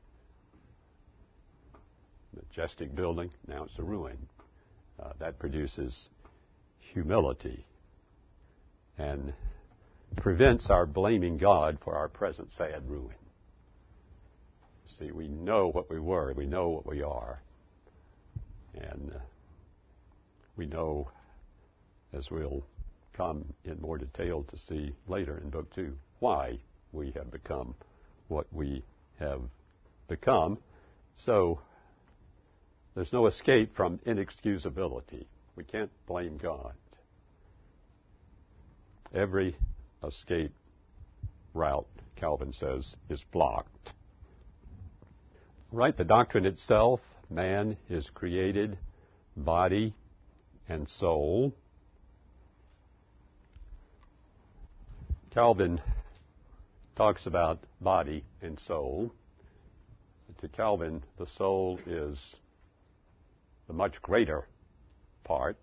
majestic building, now it's a ruin, uh, that produces humility and prevents our blaming God for our present sad ruin. See, we know what we were, we know what we are, and uh, we know, as we'll come in more detail to see later in book two, why we have become what we have become. So there's no escape from inexcusability. We can't blame God. Every escape route, Calvin says, is blocked. Right, the doctrine itself, man is created body and soul. Calvin talks about body and soul. To Calvin, the soul is the much greater part.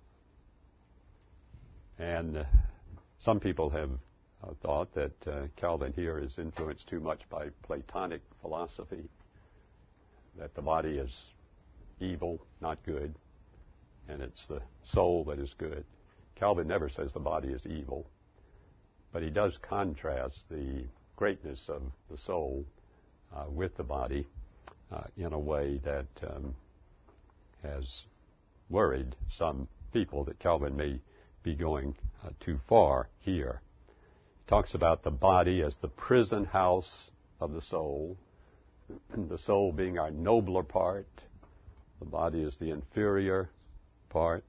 And uh, some people have uh, thought that uh, Calvin here is influenced too much by Platonic philosophy, that the body is evil, not good, and it's the soul that is good. Calvin never says the body is evil, but he does contrast the greatness of the soul uh, with the body uh, in a way that um, has worried some people that Calvin may be going uh, too far here. He talks about the body as the prison house of the soul, the soul being our nobler part, the body is the inferior part.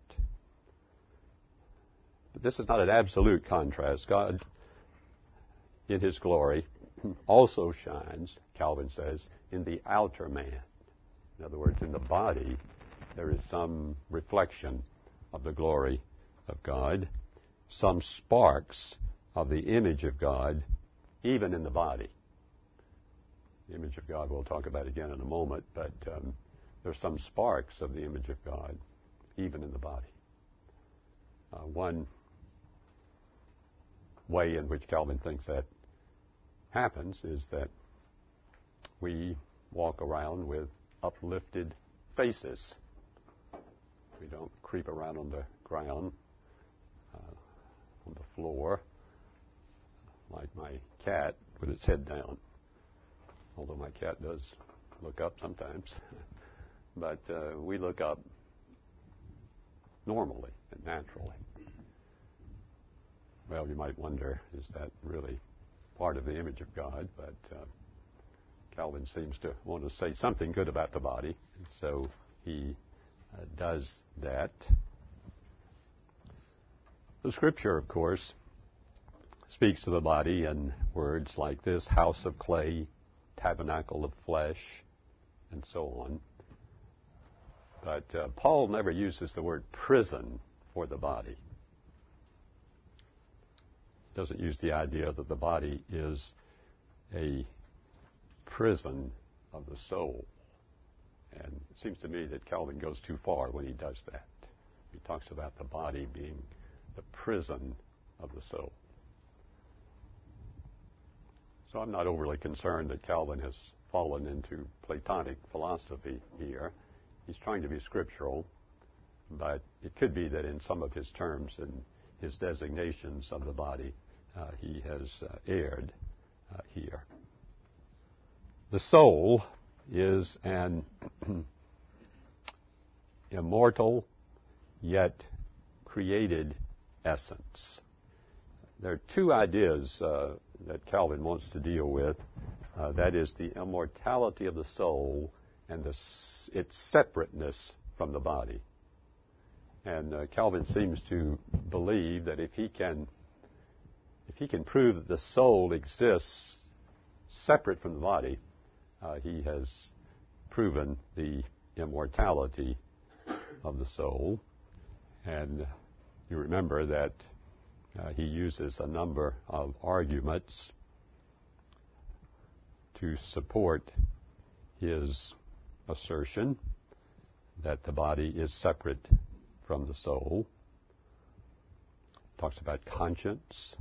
But this is not an absolute contrast. God, in His glory, also shines, Calvin says, in the outer man. In other words, in the body, there is some reflection of the glory of God, some sparks of the image of God, even in the body. The image of God we'll talk about again in a moment, but um, there's some sparks of the image of God, even in the body. Uh, one way in which Calvin thinks that happens is that we walk around with uplifted faces. We don't creep around on the ground, uh, on the floor, like my cat with its head down. Although my cat does look up sometimes. But uh, we look up normally and naturally. Well, you might wonder, is that really part of the image of God? But uh, Calvin seems to want to say something good about the body, and so he uh, does that. The Scripture, of course, speaks to the body in words like this: house of clay, tabernacle of flesh, and so on. But uh, Paul never uses the word prison for the body. He doesn't use the idea that the body is a prison of the soul. And it seems to me that Calvin goes too far when he does that. He talks about the body being the prison of the soul. So I'm not overly concerned that Calvin has fallen into Platonic philosophy here. He's trying to be scriptural, but it could be that in some of his terms and his designations of the body, uh, he has uh, erred uh, here. The soul is an immortal yet created essence. There are two ideas uh, that Calvin wants to deal with. Uh, that is the immortality of the soul and the, its separateness from the body. And uh, Calvin seems to believe that if he can, if he can prove that the soul exists separate from the body, uh, he has proven the immortality of the soul. And you remember that uh, he uses a number of arguments to support his assertion that the body is separate from the soul. Talks about conscience,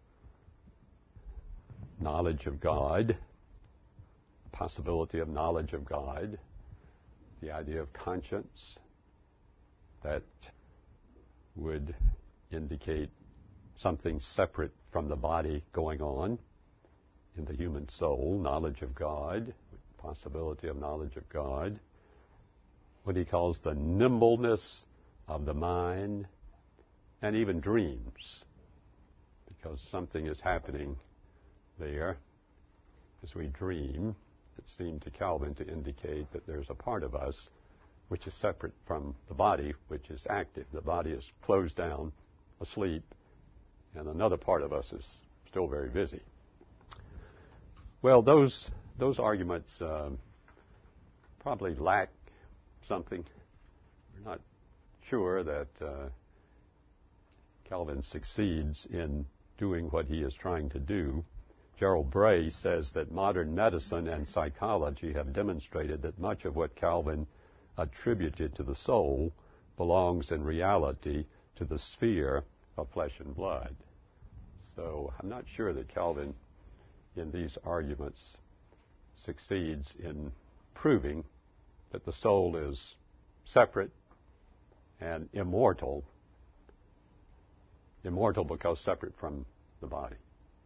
knowledge of God, possibility of knowledge of God, the idea of conscience that would indicate something separate from the body going on in the human soul, knowledge of God, possibility of knowledge of God, what he calls the nimbleness of the mind, and even dreams, because something is happening there as we dream. It seemed to Calvin to indicate that there's a part of us which is separate from the body, which is active. The body is closed down, asleep, and another part of us is still very busy. Well, those those arguments uh, probably lack something. We're not sure that uh, Calvin succeeds in doing what he is trying to do. Gerald Bray says that modern medicine and psychology have demonstrated that much of what Calvin attributed to the soul belongs in reality to the sphere of flesh and blood. So I'm not sure that Calvin, in these arguments, succeeds in proving that the soul is separate and immortal, immortal because separate from the body.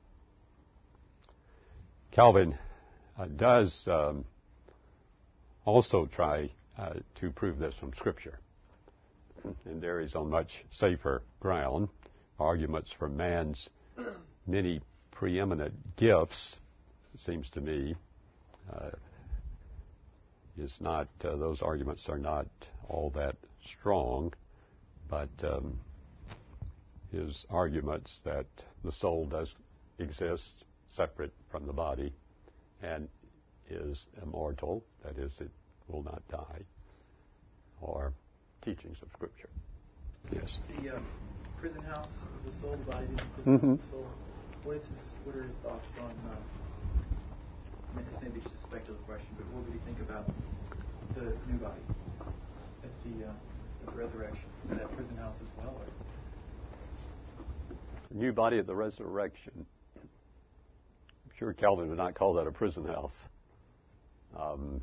Calvin uh, does um, also try uh, to prove this from Scripture. And there he's on much safer ground. Arguments for man's many preeminent gifts, it seems to me, uh, is not, uh, those arguments are not all that strong, but um, his arguments that the soul does exist separate from the body and is immortal, that is, it will not die, or teachings of Scripture. Yes. The um, prison house of the soul, the body being the prison Mm-hmm. house of the soul. What is his? What are his thoughts on? Uh, I mean, this may be just a speculative question, but what would he think about the new body at the, uh, at the resurrection, and that prison house as well? Or? The new body at the resurrection. I'm sure Calvin would not call that a prison house. Um,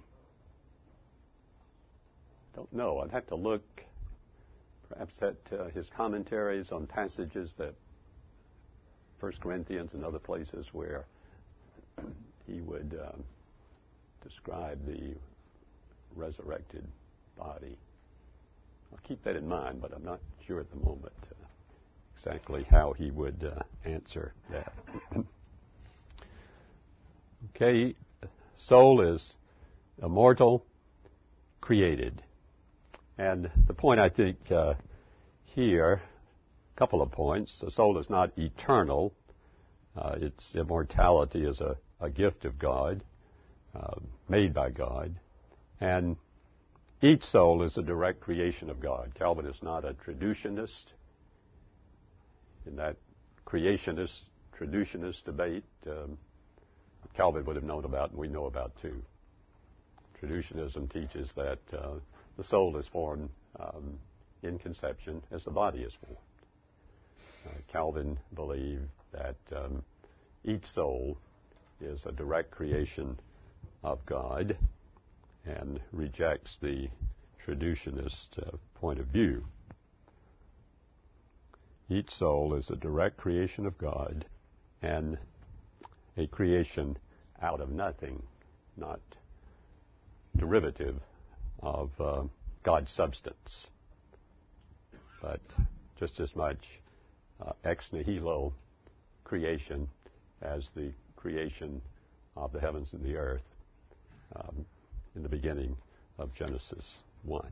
don't know. I'd have to look perhaps at uh, his commentaries on passages that First Corinthians and other places where he would um, describe the resurrected body. I'll keep that in mind, but I'm not sure at the moment uh, exactly how he would uh, answer that. Okay, soul is immortal, created. And the point I think uh, here, a couple of points. The soul is not eternal. Uh, its immortality is a, a gift of God, uh, made by God. And each soul is a direct creation of God. Calvin is not a traducianist. In that creationist, traducianist debate, um, Calvin would have known about and we know about too. Traducianism teaches that uh, the soul is formed um, in conception as the body is formed. Uh, Calvin believed that um, each soul is a direct creation of God and rejects the traducianist uh, point of view. Each soul is a direct creation of God and a creation out of nothing, not derivative of uh, God's substance, but just as much uh, ex nihilo creation as the creation of the heavens and the earth um, in the beginning of Genesis one.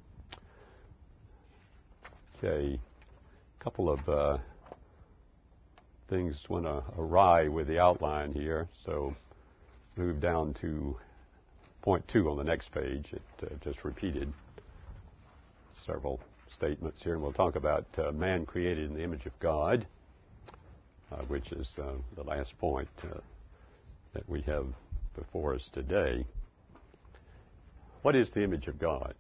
Okay, a couple of uh, things went uh, awry with the outline here, so move down to point two on the next page. It uh, just repeated several statements here, and we'll talk about uh, man created in the image of God, uh, which is uh, the last point uh, that we have before us today. What is the image of God?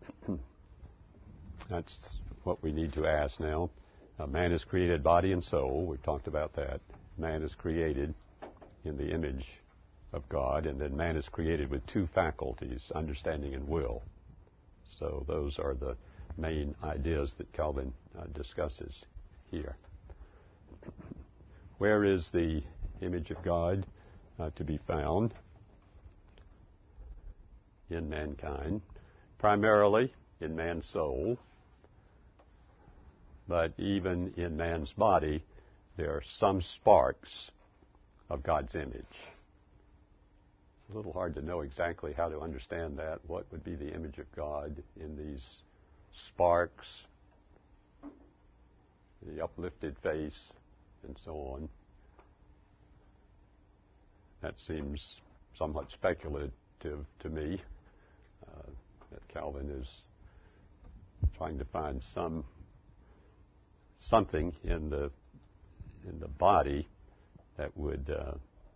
That's what we need to ask now. Uh, man is created body and soul. We've talked about that. Man is created in the image of God, and then man is created with two faculties, understanding and will. So those are the main ideas that Calvin uh, discusses here. Where is the image of God uh, to be found? In mankind, primarily in man's soul, but even in man's body, there are some sparks of God's image. It's a little hard to know exactly how to understand that. What would be the image of God in these sparks, the uplifted face, and so on? That seems somewhat speculative to me. Uh, that Calvin is trying to find some something in the in the body that would uh,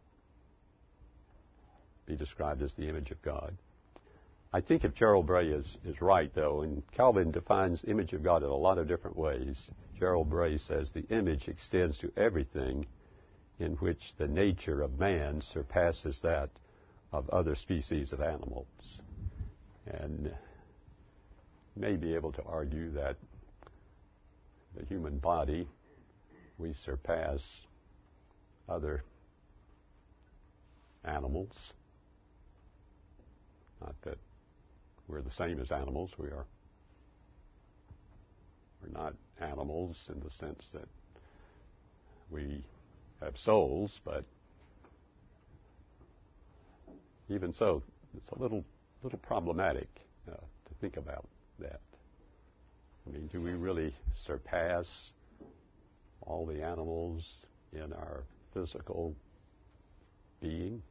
be described as the image of God. I think if Gerald Bray is, is right, though, and Calvin defines image of God in a lot of different ways. Gerald Bray says the image extends to everything in which the nature of man surpasses that of other species of animals. And may be able to argue that the human body, we surpass other animals. Not that we're the same as animals. We are. We're not animals in the sense that we have souls, but even so, it's a little little problematic uh, to think about that. I mean, do we really surpass all the animals in our physical being?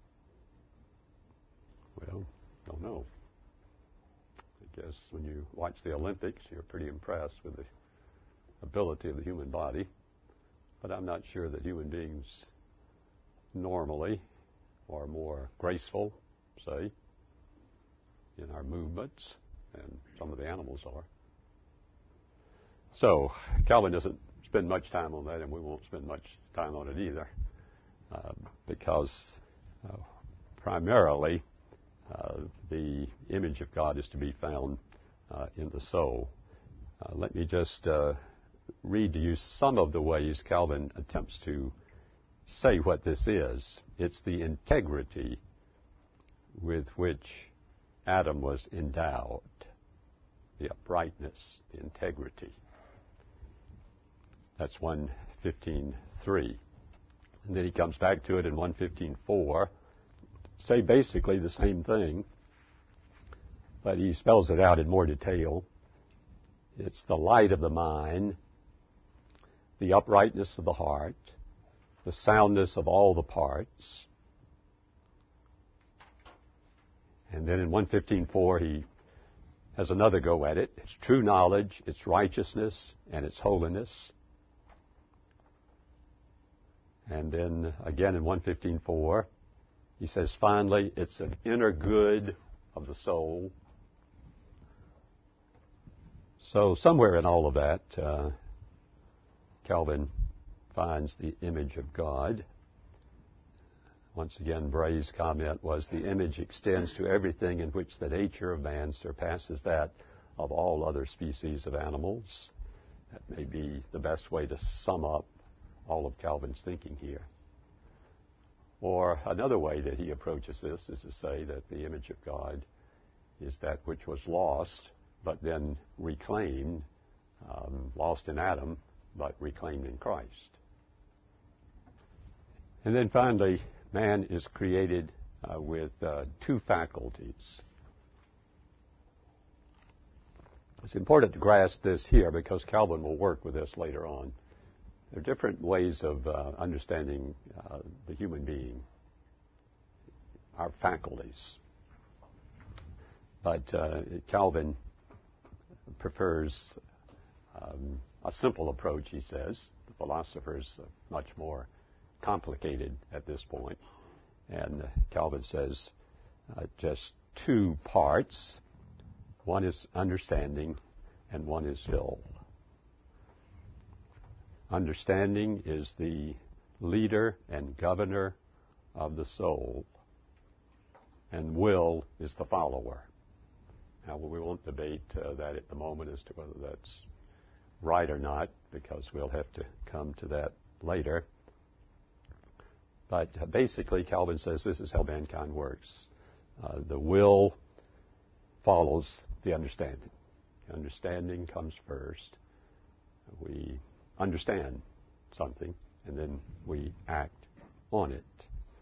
Well, don't know. I guess when you watch the Olympics, you're pretty impressed with the ability of the human body. But I'm not sure that human beings normally are more graceful, say, in our movements than some of the animals are. So Calvin doesn't spend much time on that, and we won't spend much time on it either, uh, because uh, primarily uh, the image of God is to be found uh, in the soul. Uh, let me just uh, read to you some of the ways Calvin attempts to say what this is. It's the integrity with which Adam was endowed, the uprightness, the integrity. That's one fifteen three. And then he comes back to it in one fifteen four, say basically the same thing, but he spells it out in more detail. It's the light of the mind, the uprightness of the heart, the soundness of all the parts. And then in one fifteen four, he has another go at it. It's true knowledge, it's righteousness, and it's holiness. And then again in one fifteen four, he says, finally, it's an inner good of the soul. So somewhere in all of that, uh, Calvin finds the image of God. Once again, Bray's comment was, the image extends to everything in which the nature of man surpasses that of all other species of animals. That may be the best way to sum up all of Calvin's thinking here. Or another way that he approaches this is to say that the image of God is that which was lost, but then reclaimed, um, lost in Adam, but reclaimed in Christ. And then finally, man is created uh, with uh, two faculties. It's important to grasp this here because Calvin will work with this later on. There are different ways of uh, understanding uh, the human being, our faculties. But uh, Calvin prefers um, a simple approach, he says. The philosophers are much more complicated at this point. And uh, Calvin says uh, just two parts. One is understanding and one is will. Understanding is the leader and governor of the soul, and will is the follower. Now, we won't debate uh, that at the moment as to whether that's right or not, because we'll have to come to that later. But uh, basically, Calvin says this is how mankind works. Uh, the will follows the understanding. The understanding comes first. We understand something, and then we act on it.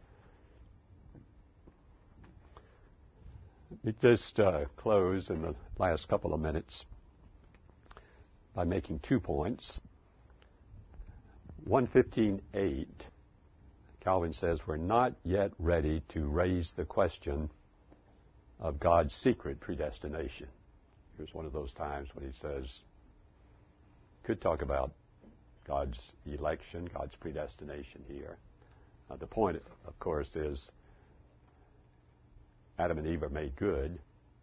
Let me just uh, close in the last couple of minutes by making two points. one fifteen eight, Calvin says we're not yet ready to raise the question of God's secret predestination. Here's one of those times when he says, could talk about God's election, God's predestination here. Uh, the point, of course, is Adam and Eve are made good.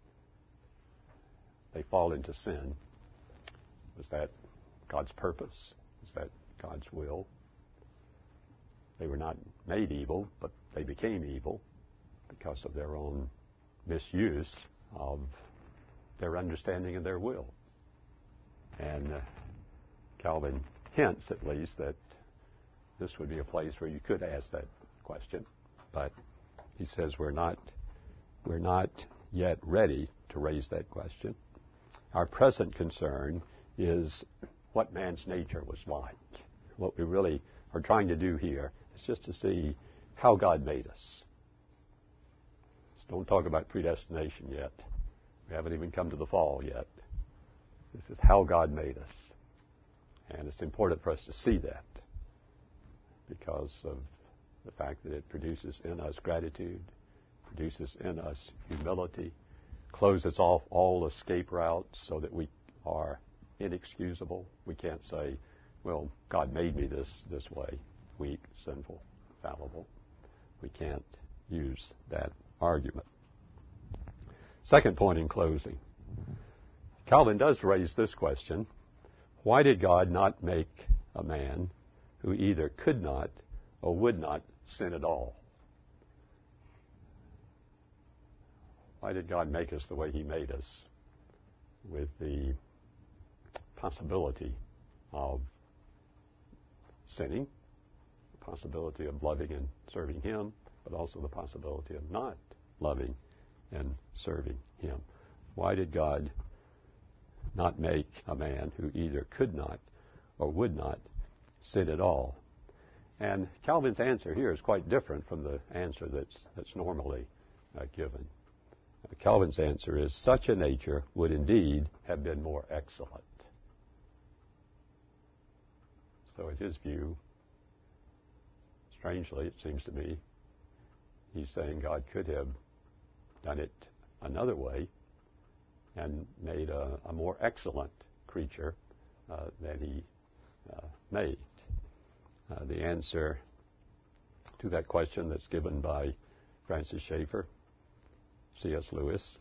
They fall into sin. Was that God's purpose? Was that God's will? They were not made evil, but they became evil because of their own misuse of their understanding and their will. And uh, Calvin hints, at least, that this would be a place where you could ask that question. But he says we're not, we're not yet ready to raise that question. Our present concern is what man's nature was like. What we really are trying to do here is just to see how God made us. So don't talk about predestination yet. We haven't even come to the fall yet. This is how God made us. And it's important for us to see that because of the fact that it produces in us gratitude, produces in us humility, closes off all escape routes so that we are inexcusable. We can't say, well, God made me this this way, weak, sinful, fallible. We can't use that argument. Second point in closing. Calvin does raise this question: why did God not make a man who either could not or would not sin at all? Why did God make us the way he made us, with the possibility of sinning, the possibility of loving and serving him, but also the possibility of not loving and serving him? Why did God not make a man who either could not or would not sin at all? And Calvin's answer here is quite different from the answer that's, that's normally uh, given. Uh, Calvin's answer is, such a nature would indeed have been more excellent. So in his view, strangely, it seems to me, he's saying God could have done it another way and made a, a more excellent creature uh, than he uh, made. Uh, the answer to that question that's given by Francis Schaeffer, C S Lewis,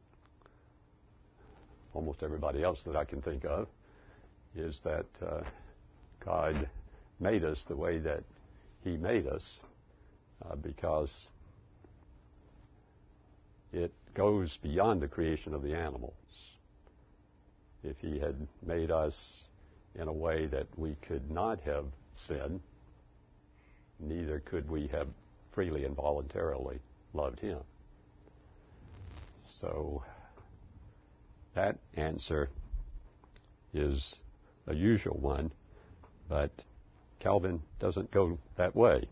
almost everybody else that I can think of, is that uh, God made us the way that he made us uh, because it goes beyond the creation of the animals. If he had made us in a way that we could not have sinned, neither could we have freely and voluntarily loved him. So that answer is a usual one, but Calvin doesn't go that way.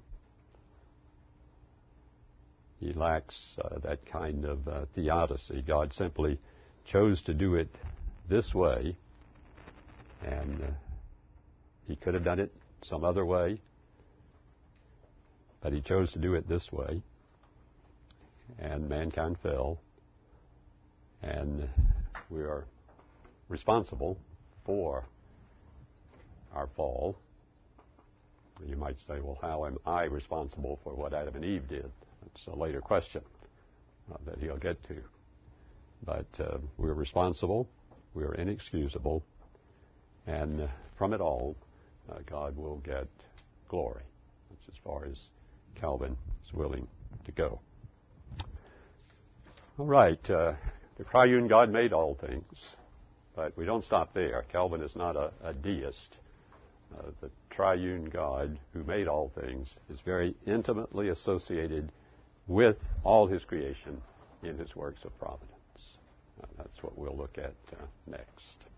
He lacks uh, that kind of uh, theodicy. God simply chose to do it this way, and uh, he could have done it some other way, but he chose to do it this way, and mankind fell, and we are responsible for our fall. You might say, well, how am I responsible for what Adam and Eve did? That's a later question uh, that he'll get to. But uh, we're responsible, we're inexcusable, and uh, from it all, uh, God will get glory. That's as far as Calvin is willing to go. All right, uh, the triune God made all things, but we don't stop there. Calvin is not a, a deist. Uh, the triune God who made all things is very intimately associated with all his creation in his works of providence. Uh, that's what we'll look at uh, next.